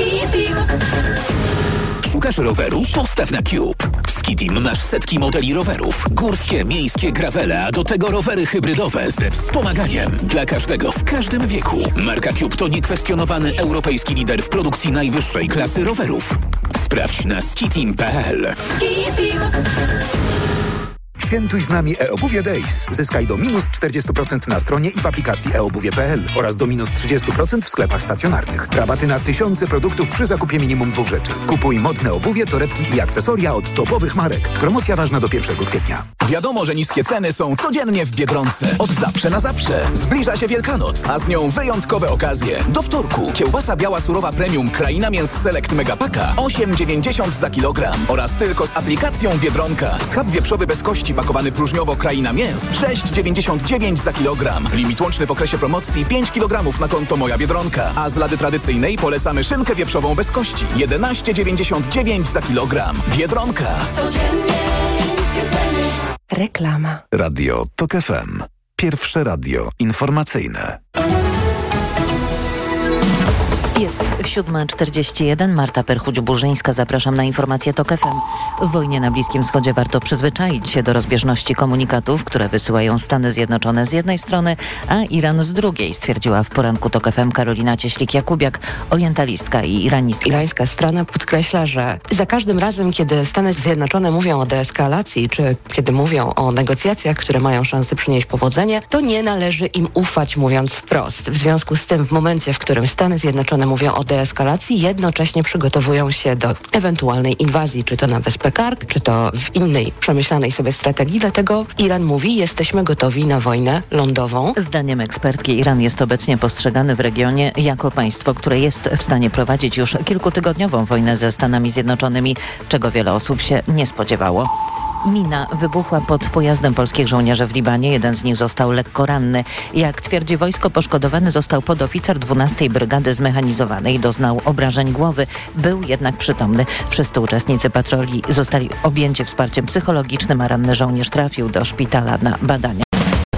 Szukasz roweru? Postaw na Cube. W Skitim masz setki modeli rowerów. Górskie, miejskie, gravele, a do tego rowery hybrydowe ze wspomaganiem. Dla każdego, w każdym wieku. Marka Cube to niekwestionowany europejski lider w produkcji najwyższej klasy rowerów. Sprawdź na skitim.pl. Świętuj z nami e-Obuwie Days. Zyskaj do minus 40% na stronie i w aplikacji eobuwie.pl oraz do minus 30% w sklepach stacjonarnych. Rabaty na tysiące produktów przy zakupie minimum 2 rzeczy. Kupuj modne obuwie, torebki i akcesoria od topowych marek. Promocja ważna do 1 kwietnia. Wiadomo, że niskie ceny są codziennie w Biedronce. Od zawsze na zawsze. Zbliża się Wielkanoc, a z nią wyjątkowe okazje. Do wtorku kiełbasa biała surowa premium Kraina Mięs Select Megapaka 8,90 za kilogram. Oraz tylko z aplikacją Biedronka. Schab wieprzowy bez kości pakowany próżniowo Kraina Mięs 6,99 za kilogram. Limit łączny w okresie promocji 5 kg na konto Moja Biedronka. A z lady tradycyjnej polecamy szynkę wieprzową bez kości 11,99 za kilogram. Biedronka. Codziennie niskie ceny. Reklama. Radio TOK FM. Pierwsze radio informacyjne. Jest 7:41. Marta Perchuć-Burzyńska. Zapraszam na informację TOK FM. W wojnie na Bliskim Wschodzie warto przyzwyczaić się do rozbieżności komunikatów, które wysyłają Stany Zjednoczone z jednej strony, a Iran z drugiej, stwierdziła w poranku TOK FM Karolina Cieślik-Jakubiak, orientalistka i iranistka. Irańska strona podkreśla, że za każdym razem, kiedy Stany Zjednoczone mówią o deeskalacji, czy kiedy mówią o negocjacjach, które mają szansę przynieść powodzenie, to nie należy im ufać, mówiąc wprost. W związku z tym, w momencie, w którym Stany Zjednoczone mówią o deeskalacji, jednocześnie przygotowują się do ewentualnej inwazji, czy to na Wyspę Kark, czy to w innej przemyślanej sobie strategii. Dlatego Iran mówi, jesteśmy gotowi na wojnę lądową. Zdaniem ekspertki Iran jest obecnie postrzegany w regionie jako państwo, które jest w stanie prowadzić już kilkutygodniową wojnę ze Stanami Zjednoczonymi, czego wiele osób się nie spodziewało. Mina wybuchła pod pojazdem polskich żołnierzy w Libanie. Jeden z nich został lekko ranny. Jak twierdzi wojsko, poszkodowany został podoficer 12. Brygady Zmechanizowanej. Doznał obrażeń głowy. Był jednak przytomny. Wszyscy uczestnicy patroli zostali objęci wsparciem psychologicznym, a ranny żołnierz trafił do szpitala na badania.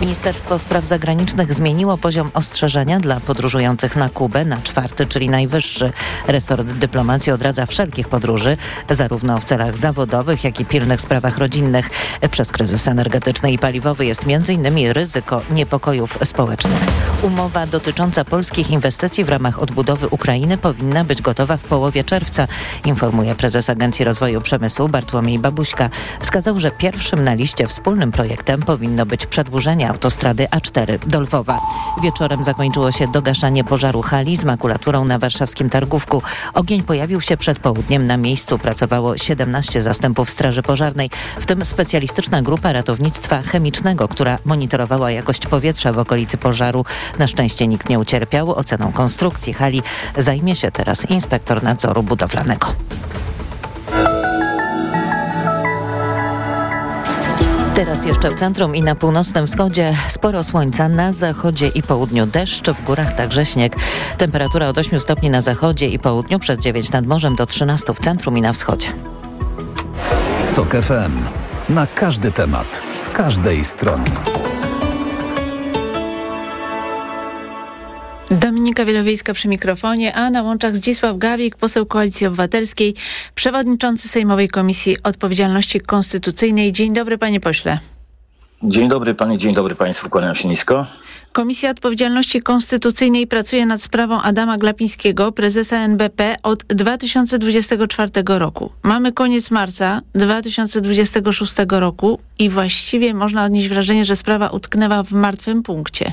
Ministerstwo Spraw Zagranicznych zmieniło poziom ostrzeżenia dla podróżujących na Kubę na 4., czyli najwyższy. Resort dyplomacji odradza wszelkich podróży, zarówno w celach zawodowych, jak i pilnych sprawach rodzinnych. Przez kryzys energetyczny i paliwowy jest m.in. ryzyko niepokojów społecznych. Umowa dotycząca polskich inwestycji w ramach odbudowy Ukrainy powinna być gotowa w połowie czerwca, informuje prezes Agencji Rozwoju Przemysłu Bartłomiej Babuśka. Wskazał, że pierwszym na liście wspólnym projektem powinno być przedłużenie autostrady A4 do Lwowa. Wieczorem zakończyło się dogaszanie pożaru hali z makulaturą na warszawskim Targówku. Ogień pojawił się przed południem. Na miejscu pracowało 17 zastępów straży pożarnej, w tym specjalistyczna grupa ratownictwa chemicznego, która monitorowała jakość powietrza w okolicy pożaru. Na szczęście nikt nie ucierpiał. Oceną konstrukcji hali zajmie się teraz inspektor nadzoru budowlanego. Teraz jeszcze w centrum i na północnym wschodzie sporo słońca, na zachodzie i południu deszcz, w górach także śnieg. Temperatura od 8 stopni na zachodzie i południu, przez 9 nad morzem do 13 w centrum i na wschodzie. TOK FM. Na każdy temat, z każdej strony. Dominika Wielowiejska przy mikrofonie, a na łączach Zdzisław Gawik, poseł Koalicji Obywatelskiej, przewodniczący Sejmowej Komisji Odpowiedzialności Konstytucyjnej. Dzień dobry, panie pośle. Dzień dobry pani, dzień dobry państwu, kłaniam się nisko. Komisja Odpowiedzialności Konstytucyjnej pracuje nad sprawą Adama Glapińskiego, prezesa NBP, od 2024 roku. Mamy koniec marca 2026 roku i właściwie można odnieść wrażenie, że sprawa utknęła w martwym punkcie.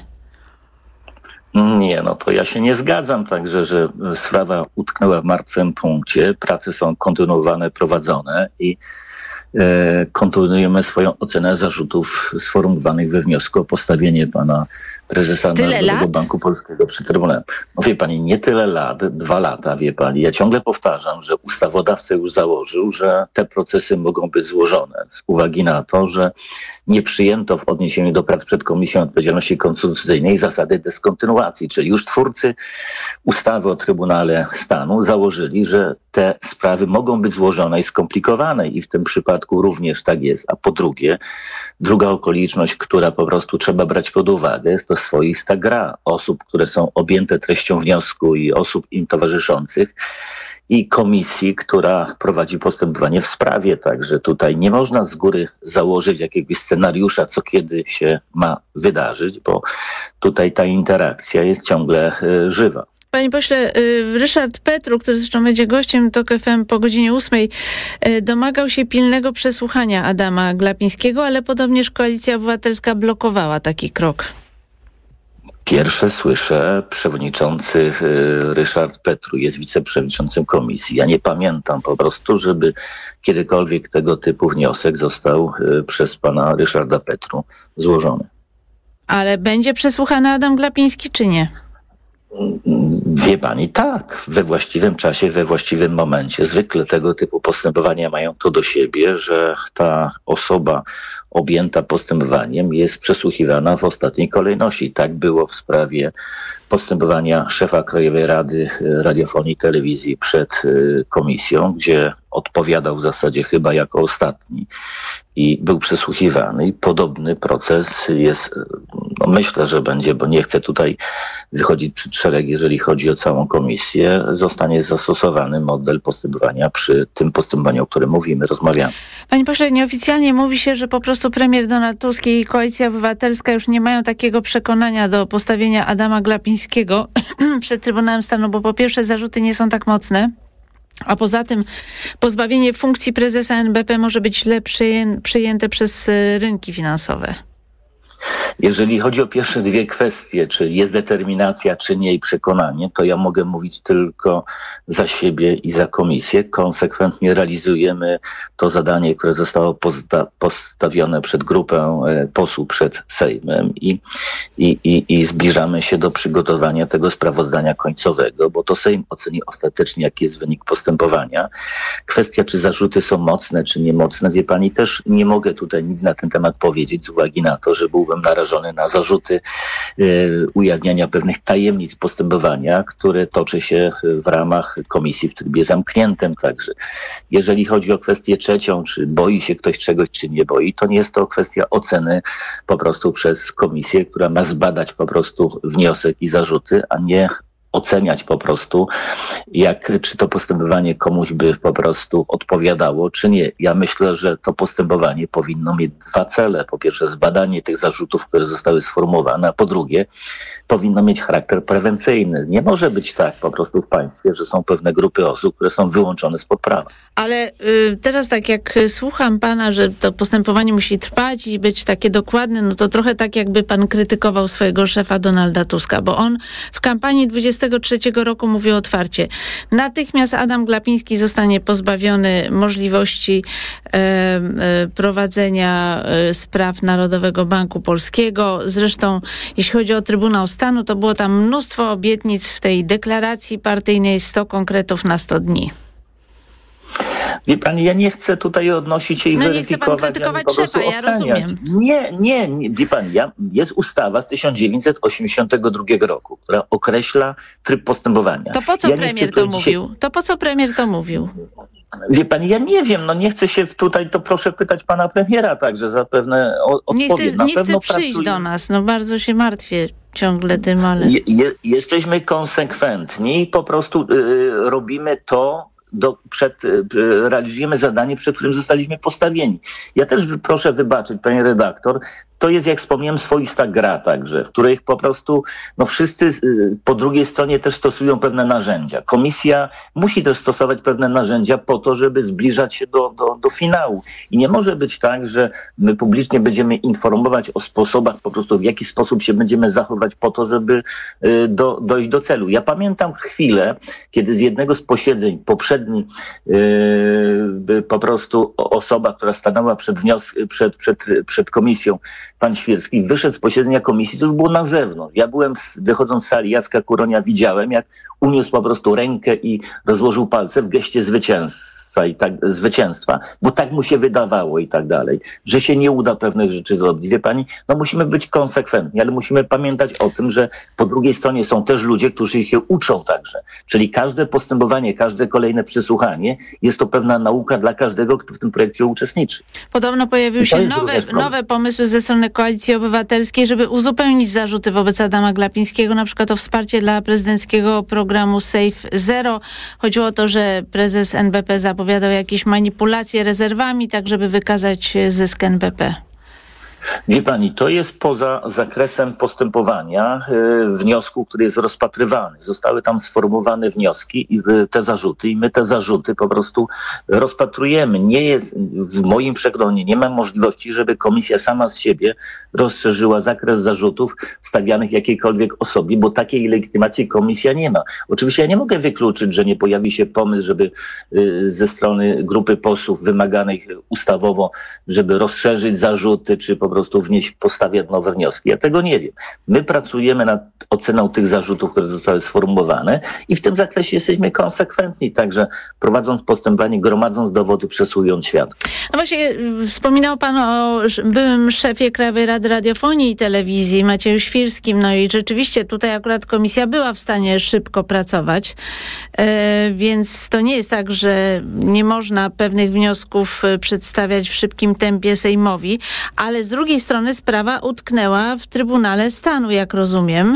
Nie, no to ja się nie zgadzam także, że sprawa utknęła w martwym punkcie. Prace są kontynuowane, prowadzone i kontynuujemy swoją ocenę zarzutów sformułowanych we wniosku o postawienie pana prezesa Narodowego Banku Polskiego przed Trybunałem. No wie pani, nie tyle lat, 2 lata, wie pani. Ja ciągle powtarzam, że ustawodawca już założył, że te procesy mogą być złożone z uwagi na to, że nie przyjęto w odniesieniu do prac przed Komisją Odpowiedzialności Konstytucyjnej zasady dyskontynuacji, czyli już twórcy ustawy o Trybunale Stanu założyli, że te sprawy mogą być złożone i skomplikowane i w tym przypadku również tak jest. A po drugie, druga okoliczność, która po prostu trzeba brać pod uwagę, jest to swoista gra osób, które są objęte treścią wniosku i osób im towarzyszących i komisji, która prowadzi postępowanie w sprawie. Także tutaj nie można z góry założyć jakiegoś scenariusza, co kiedy się ma wydarzyć, bo tutaj ta interakcja jest ciągle żywa. Panie pośle, Ryszard Petru, który zresztą będzie gościem TOK FM po godzinie 8, domagał się pilnego przesłuchania Adama Glapińskiego, ale podobnież Koalicja Obywatelska blokowała taki krok. Pierwsze słyszę, przewodniczący Ryszard Petru jest wiceprzewodniczącym komisji. Ja nie pamiętam po prostu, żeby kiedykolwiek tego typu wniosek został przez pana Ryszarda Petru złożony. Ale będzie przesłuchany Adam Glapiński, czy nie? Wie pani, tak, we właściwym czasie, we właściwym momencie. Zwykle tego typu postępowania mają to do siebie, że ta osoba objęta postępowaniem jest przesłuchiwana w ostatniej kolejności. Tak było w sprawie postępowania szefa Krajowej Rady Radiofonii i Telewizji przed komisją, gdzie odpowiadał w zasadzie chyba jako ostatni i był przesłuchiwany. I podobny proces jest, no myślę, że będzie, bo nie chcę tutaj wychodzić przed szereg, jeżeli chodzi o całą komisję, zostanie zastosowany model postępowania przy tym postępowaniu, o którym mówimy, rozmawiamy. Panie pośle, nieoficjalnie mówi się, że po prostu premier Donald Tusk i Koalicja Obywatelska już nie mają takiego przekonania do postawienia Adama Glapińskiego przed Trybunałem Stanu, bo po pierwsze zarzuty nie są tak mocne, a poza tym pozbawienie funkcji prezesa NBP może być źle przyjęte przez rynki finansowe. Jeżeli chodzi o pierwsze dwie kwestie, czy jest determinacja, czy nie i przekonanie, to ja mogę mówić tylko za siebie i za komisję. Konsekwentnie realizujemy to zadanie, które zostało postawione przed grupę posłów przed Sejmem i zbliżamy się do przygotowania tego sprawozdania końcowego, bo to Sejm oceni ostatecznie, jaki jest wynik postępowania. Kwestia, czy zarzuty są mocne, czy nie mocne, wie pani, też nie mogę tutaj nic na ten temat powiedzieć z uwagi na to, że był byłem narażony na zarzuty ujawniania pewnych tajemnic postępowania, które toczy się w ramach komisji w trybie zamkniętym. Także jeżeli chodzi o kwestię trzecią, czy boi się ktoś czegoś, czy nie boi, to nie jest to kwestia oceny po prostu przez komisję, która ma zbadać po prostu wniosek i zarzuty, a nie oceniać po prostu, czy to postępowanie komuś by po prostu odpowiadało, czy nie. Ja myślę, że to postępowanie powinno mieć dwa cele. Po pierwsze, zbadanie tych zarzutów, które zostały sformułowane, a po drugie, powinno mieć charakter prewencyjny. Nie może być tak po prostu w państwie, że są pewne grupy osób, które są wyłączone spod prawa. Ale teraz tak jak słucham pana, że to postępowanie musi trwać i być takie dokładne, no to trochę tak jakby pan krytykował swojego szefa Donalda Tuska, bo on w kampanii 23 roku mówił otwarcie: natychmiast Adam Glapiński zostanie pozbawiony możliwości prowadzenia spraw Narodowego Banku Polskiego. Zresztą jeśli chodzi o Trybunał Stanu, to było tam mnóstwo obietnic w tej deklaracji partyjnej, 100 konkretów na 100 dni. Wie pani, ja nie chcę tutaj odnosić się i weryfikować. Nie chce pan krytykować szefa, ja rozumiem. Nie, wie pani, jest ustawa z 1982 roku, która określa tryb postępowania. To po co premier to mówił? Wie pani, ja nie wiem, nie chcę się tutaj, to proszę pytać pana premiera także zapewne odpowiedź. Nie chcę przyjść do nas, bardzo się martwię ciągle tym, ale... Jesteśmy konsekwentni i po prostu robimy to, realizujemy zadanie, przed którym zostaliśmy postawieni. Ja też proszę wybaczyć, pani redaktor, to jest, jak wspomniałem, swoista gra także, w której po prostu wszyscy po drugiej stronie też stosują pewne narzędzia. Komisja musi też stosować pewne narzędzia po to, żeby zbliżać się do finału. I nie może być tak, że my publicznie będziemy informować o sposobach, po prostu w jaki sposób się będziemy zachować po to, żeby dojść do celu. Ja pamiętam chwilę, kiedy z jednego z posiedzeń poprzedni po prostu osoba, która stanęła przed komisją, pan Świerski, wyszedł z posiedzenia komisji, to już było na zewnątrz. Ja byłem, wychodząc z sali Jacka Kuronia, widziałem, jak uniósł po prostu rękę i rozłożył palce w geście zwycięstwa, bo tak mu się wydawało i tak dalej, że się nie uda pewnych rzeczy zrobić. Wie pani, musimy być konsekwentni, ale musimy pamiętać o tym, że po drugiej stronie są też ludzie, którzy się uczą także. Czyli każde postępowanie, każde kolejne przesłuchanie jest to pewna nauka dla każdego, kto w tym projekcie uczestniczy. Podobno pojawiły się nowe pomysły ze strony Koalicji Obywatelskiej, żeby uzupełnić zarzuty wobec Adama Glapińskiego, na przykład o wsparcie dla prezydenckiego programu Safe Zero. Chodziło o to, że prezes NBP zapowiadał jakieś manipulacje rezerwami, tak żeby wykazać zysk NBP. Wie pani, to jest poza zakresem postępowania wniosku, który jest rozpatrywany. Zostały tam sformułowane wnioski i te zarzuty i my te zarzuty po prostu rozpatrujemy. Nie jest, w moim przekonaniu nie ma możliwości, żeby komisja sama z siebie rozszerzyła zakres zarzutów stawianych jakiejkolwiek osobie, bo takiej legitymacji komisja nie ma. Oczywiście ja nie mogę wykluczyć, że nie pojawi się pomysł, żeby ze strony grupy posłów wymaganych ustawowo, żeby rozszerzyć zarzuty, czy po prostu postawiać nowe wnioski. Ja tego nie wiem. My pracujemy nad oceną tych zarzutów, które zostały sformułowane i w tym zakresie jesteśmy konsekwentni. Także prowadząc postępowanie, gromadząc dowody, przesłuchując świadków. Właśnie wspominał pan o byłym szefie Krajowej Rady Radiofonii i Telewizji, Macieju Świrskim. I rzeczywiście tutaj akurat komisja była w stanie szybko pracować, więc to nie jest tak, że nie można pewnych wniosków przedstawiać w szybkim tempie Sejmowi, ale z drugiej strony sprawa utknęła w Trybunale Stanu, jak rozumiem.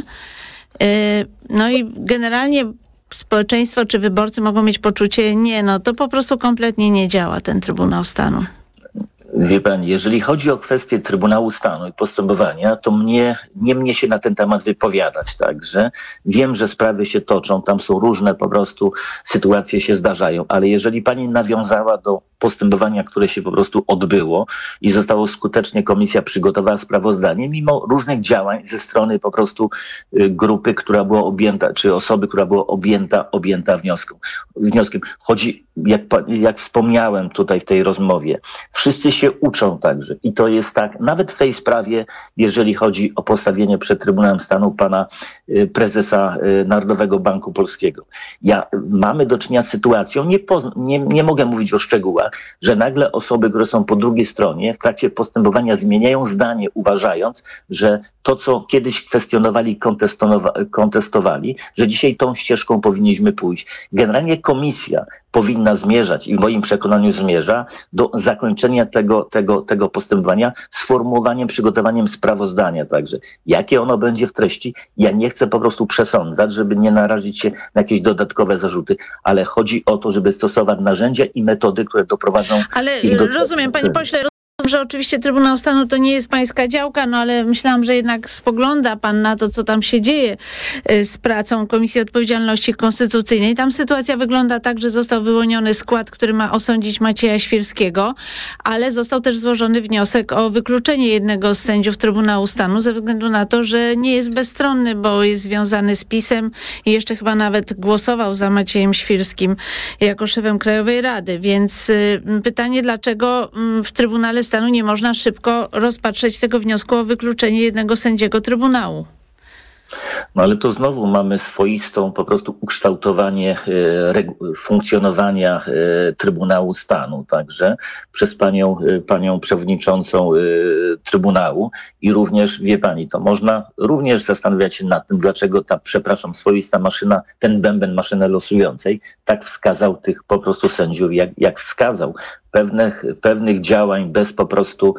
I generalnie społeczeństwo czy wyborcy mogą mieć poczucie, to po prostu kompletnie nie działa ten Trybunał Stanu. Wie pani, jeżeli chodzi o kwestię Trybunału Stanu i postępowania, to nie mnie się na ten temat wypowiadać. Także wiem, że sprawy się toczą, tam są różne po prostu sytuacje się zdarzają, ale jeżeli pani nawiązała do postępowania, które się po prostu odbyło i zostało skutecznie, komisja przygotowała sprawozdanie, mimo różnych działań ze strony po prostu grupy, która była objęta, czy osoby, która była objęta wnioskiem. Chodzi, jak wspomniałem tutaj w tej rozmowie, wszyscy się się uczą także. I to jest tak, nawet w tej sprawie, jeżeli chodzi o postawienie przed Trybunałem Stanu pana prezesa Narodowego Banku Polskiego. Mamy do czynienia z sytuacją, nie mogę mówić o szczegółach, że nagle osoby, które są po drugiej stronie w trakcie postępowania zmieniają zdanie, uważając, że to, co kiedyś kwestionowali, kontestowali, że dzisiaj tą ścieżką powinniśmy pójść. Generalnie komisja powinna zmierzać i w moim przekonaniu zmierza do zakończenia tego postępowania sformułowaniem, przygotowaniem sprawozdania także. Jakie ono będzie w treści? Ja nie chcę po prostu przesądzać, żeby nie narazić się na jakieś dodatkowe zarzuty, ale chodzi o to, żeby stosować narzędzia i metody, które doprowadzą... Ale rozumiem, panie pośle, że oczywiście Trybunał Stanu to nie jest pańska działka, no ale myślałam, że jednak spogląda pan na to, co tam się dzieje z pracą Komisji Odpowiedzialności Konstytucyjnej. Tam sytuacja wygląda tak, że został wyłoniony skład, który ma osądzić Macieja Świrskiego, ale został też złożony wniosek o wykluczenie jednego z sędziów Trybunału Stanu ze względu na to, że nie jest bezstronny, bo jest związany z PiS-em i jeszcze chyba nawet głosował za Maciejem Świrskim jako szefem Krajowej Rady. Więc pytanie, dlaczego w Trybunale Stanu nie można szybko rozpatrzeć tego wniosku o wykluczenie jednego sędziego Trybunału? No ale to znowu mamy swoistą po prostu ukształtowanie funkcjonowania Trybunału Stanu, także przez panią przewodniczącą Trybunału i również, wie pani, to można również zastanawiać się nad tym, dlaczego ta, swoista maszyna, ten bęben maszyny losującej tak wskazał tych po prostu sędziów, jak wskazał. Pewnych działań bez po prostu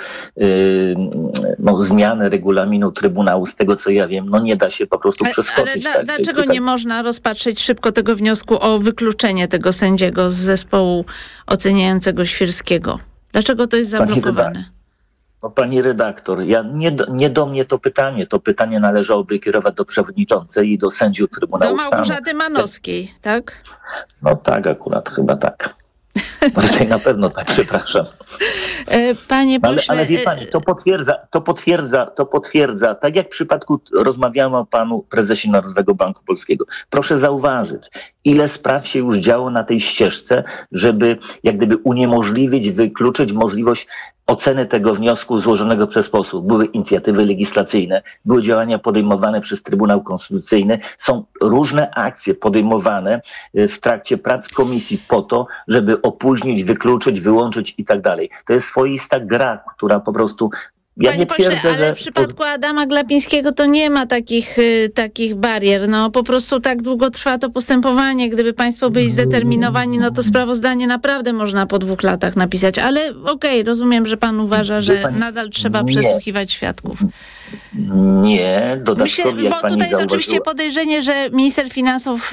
zmiany regulaminu Trybunału, z tego co ja wiem, nie da się po prostu przeskoczyć. Ale dlaczego nie można rozpatrzeć szybko tego wniosku o wykluczenie tego sędziego z zespołu oceniającego Świrskiego? Dlaczego to jest zablokowane? Pani redaktor, nie do mnie to pytanie należałoby kierować do przewodniczącej i do sędziów Trybunału Stanu. Do Małgorzaty Manowskiej, tak? No tak, akurat chyba tak. Raczej na pewno tak, przepraszam. Panie pośle... Ale wie pani, to potwierdza, tak jak w przypadku rozmawiałem o panu prezesie Narodowego Banku Polskiego. Proszę zauważyć, ile spraw się już działo na tej ścieżce, żeby jak gdyby uniemożliwić, wykluczyć możliwość oceny tego wniosku złożonego przez posłów. Były inicjatywy legislacyjne, były działania podejmowane przez Trybunał Konstytucyjny. Są różne akcje podejmowane w trakcie prac komisji po to, żeby opóźnić, wykluczyć, wyłączyć i tak dalej. To jest swoista gra, która po prostu... Panie pośle, ale w przypadku Adama Glapińskiego to nie ma takich barier. Po prostu tak długo trwa to postępowanie. Gdyby państwo byli zdeterminowani, to sprawozdanie naprawdę można po 2 latach napisać. Ale okej, rozumiem, że pan uważa, że nadal trzeba przesłuchiwać świadków. Nie, dodatkowo jak pani tutaj jest oczywiście podejrzenie, że minister finansów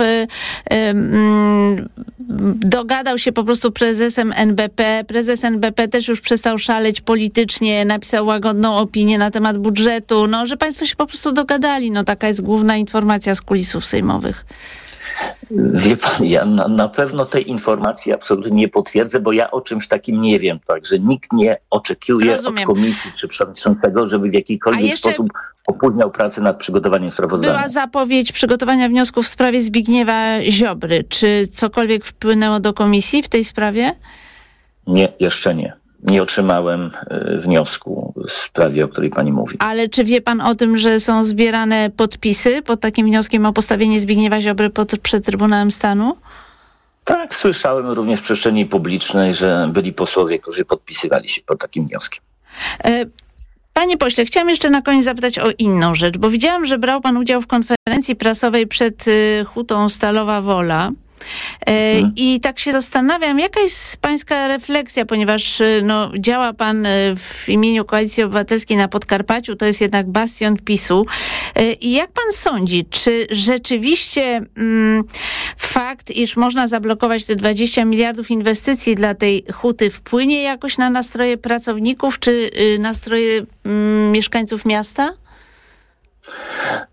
dogadał się po prostu prezesem NBP. Prezes NBP też już przestał szaleć politycznie, napisał łagodną opinię na temat budżetu. Że państwo się po prostu dogadali. Taka jest główna informacja z kulisów sejmowych. Wie pan, ja na pewno tej informacji absolutnie nie potwierdzę, bo ja o czymś takim nie wiem. Także nikt nie oczekuje od komisji czy przewodniczącego, żeby w jakikolwiek sposób opóźniał pracę nad przygotowaniem sprawozdania. Była zapowiedź przygotowania wniosków w sprawie Zbigniewa Ziobry. Czy cokolwiek wpłynęło do komisji w tej sprawie? Nie, jeszcze nie. Nie otrzymałem wniosku w sprawie, o której pani mówi. Ale czy wie pan o tym, że są zbierane podpisy pod takim wnioskiem o postawienie Zbigniewa Ziobry przed Trybunałem Stanu? Tak, słyszałem również w przestrzeni publicznej, że byli posłowie, którzy podpisywali się pod takim wnioskiem. Panie pośle, chciałam jeszcze na koniec zapytać o inną rzecz, bo widziałam, że brał pan udział w konferencji prasowej przed hutą Stalowa Wola. I tak się zastanawiam, jaka jest pańska refleksja, ponieważ działa pan w imieniu Koalicji Obywatelskiej na Podkarpaciu, to jest jednak bastion PiS-u. I jak pan sądzi, czy rzeczywiście fakt, iż można zablokować te 20 miliardów inwestycji dla tej huty wpłynie jakoś na nastroje pracowników, czy nastroje mieszkańców miasta?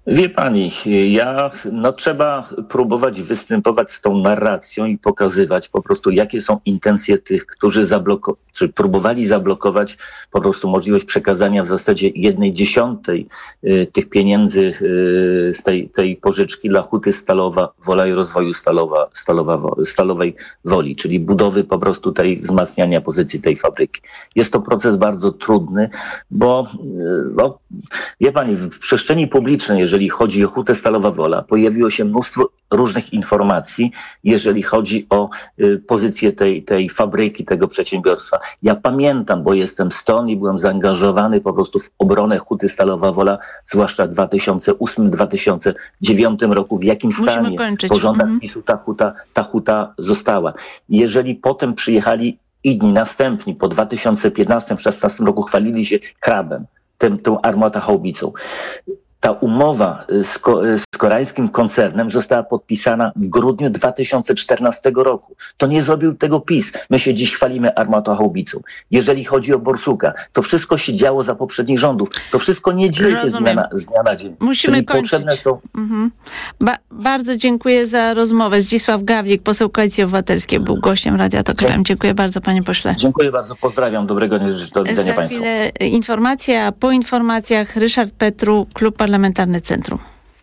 Wie pani, trzeba próbować występować z tą narracją i pokazywać po prostu, jakie są intencje tych, którzy próbowali zablokować po prostu możliwość przekazania w zasadzie 1/10 tych pieniędzy z tej pożyczki dla Huty Stalowa Wola i rozwoju Stalowej Woli, czyli budowy po prostu wzmacniania pozycji tej fabryki. Jest to proces bardzo trudny, bo wie pani, w przestrzeni publicznej, jeżeli chodzi o Hutę Stalowa Wola, pojawiło się mnóstwo różnych informacji, jeżeli chodzi o pozycję tej fabryki, tego przedsiębiorstwa. Ja pamiętam, bo jestem stąd i byłem zaangażowany po prostu w obronę Huty Stalowa Wola, zwłaszcza w 2008-2009 roku, w jakim stanie po rządach PiS-u ta huta została. Jeżeli potem przyjechali inni, następni, po 2015-2016 roku chwalili się Krabem, tą armatohaubicą. Ta umowa z koreańskim koncernem została podpisana w grudniu 2014 roku. To nie zrobił tego PiS. My się dziś chwalimy armatohaubicą. Jeżeli chodzi o Borsuka, to wszystko się działo za poprzednich rządów. To wszystko nie dzieje się z dnia na dzień. Musimy kończyć. Bardzo dziękuję za rozmowę. Zdzisław Gawlik, poseł Koalicji Obywatelskiej, był gościem Radia Tok FM. Dziękuję bardzo, panie pośle. Dziękuję bardzo, pozdrawiam, dobrego dnia, do widzenia państwu. Za chwilę informacje, a po informacjach Ryszard Petru, Klub Parlamentarny Centrum.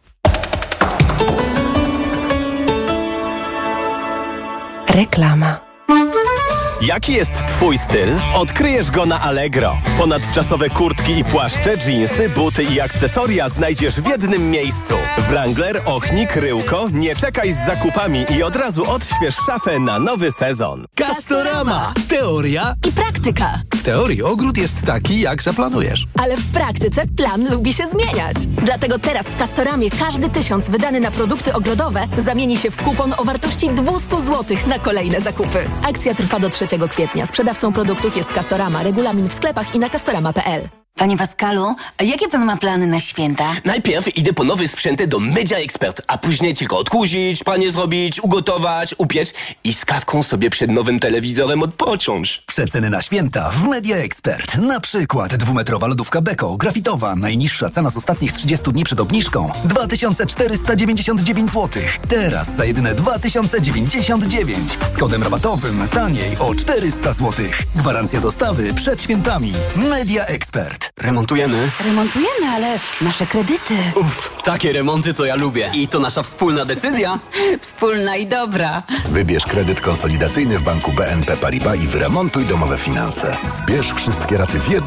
Reklama. Jaki jest twój styl? Odkryjesz go na Allegro. Ponadczasowe kurtki i płaszcze, dżinsy, buty i akcesoria znajdziesz w jednym miejscu. Wrangler, Ochnik, Ryłko, nie czekaj z zakupami i od razu odśwież szafę na nowy sezon. Castorama. Teoria i praktyka. W teorii ogród jest taki, jak zaplanujesz. Ale w praktyce plan lubi się zmieniać. Dlatego teraz w Castoramie każdy 1000 wydany na produkty ogrodowe zamieni się w kupon o wartości 200 zł na kolejne zakupy. Akcja trwa do 3 kwietnia. Sprzedawcą produktów jest Castorama. Regulamin w sklepach i na castorama.pl. Panie Pascalu, a jakie pan ma plany na święta? Najpierw idę po nowe sprzęty do Media Expert, a później tylko odkurzyć, pranie zrobić, ugotować, upiec i z kawką sobie przed nowym telewizorem odpocząć. Przeceny na święta w Media Expert. Na przykład 2-metrowa lodówka Beko, grafitowa, najniższa cena z ostatnich 30 dni przed obniżką 2499 zł. Teraz za jedyne 2099. Z kodem rabatowym taniej o 400 zł. Gwarancja dostawy przed świętami. Media Expert. Remontujemy, ale nasze kredyty. takie remonty to ja lubię. I to nasza wspólna decyzja. Wspólna i dobra. Wybierz kredyt konsolidacyjny w banku BNP Paribas i wyremontuj domowe finanse. Zbierz wszystkie raty w jednym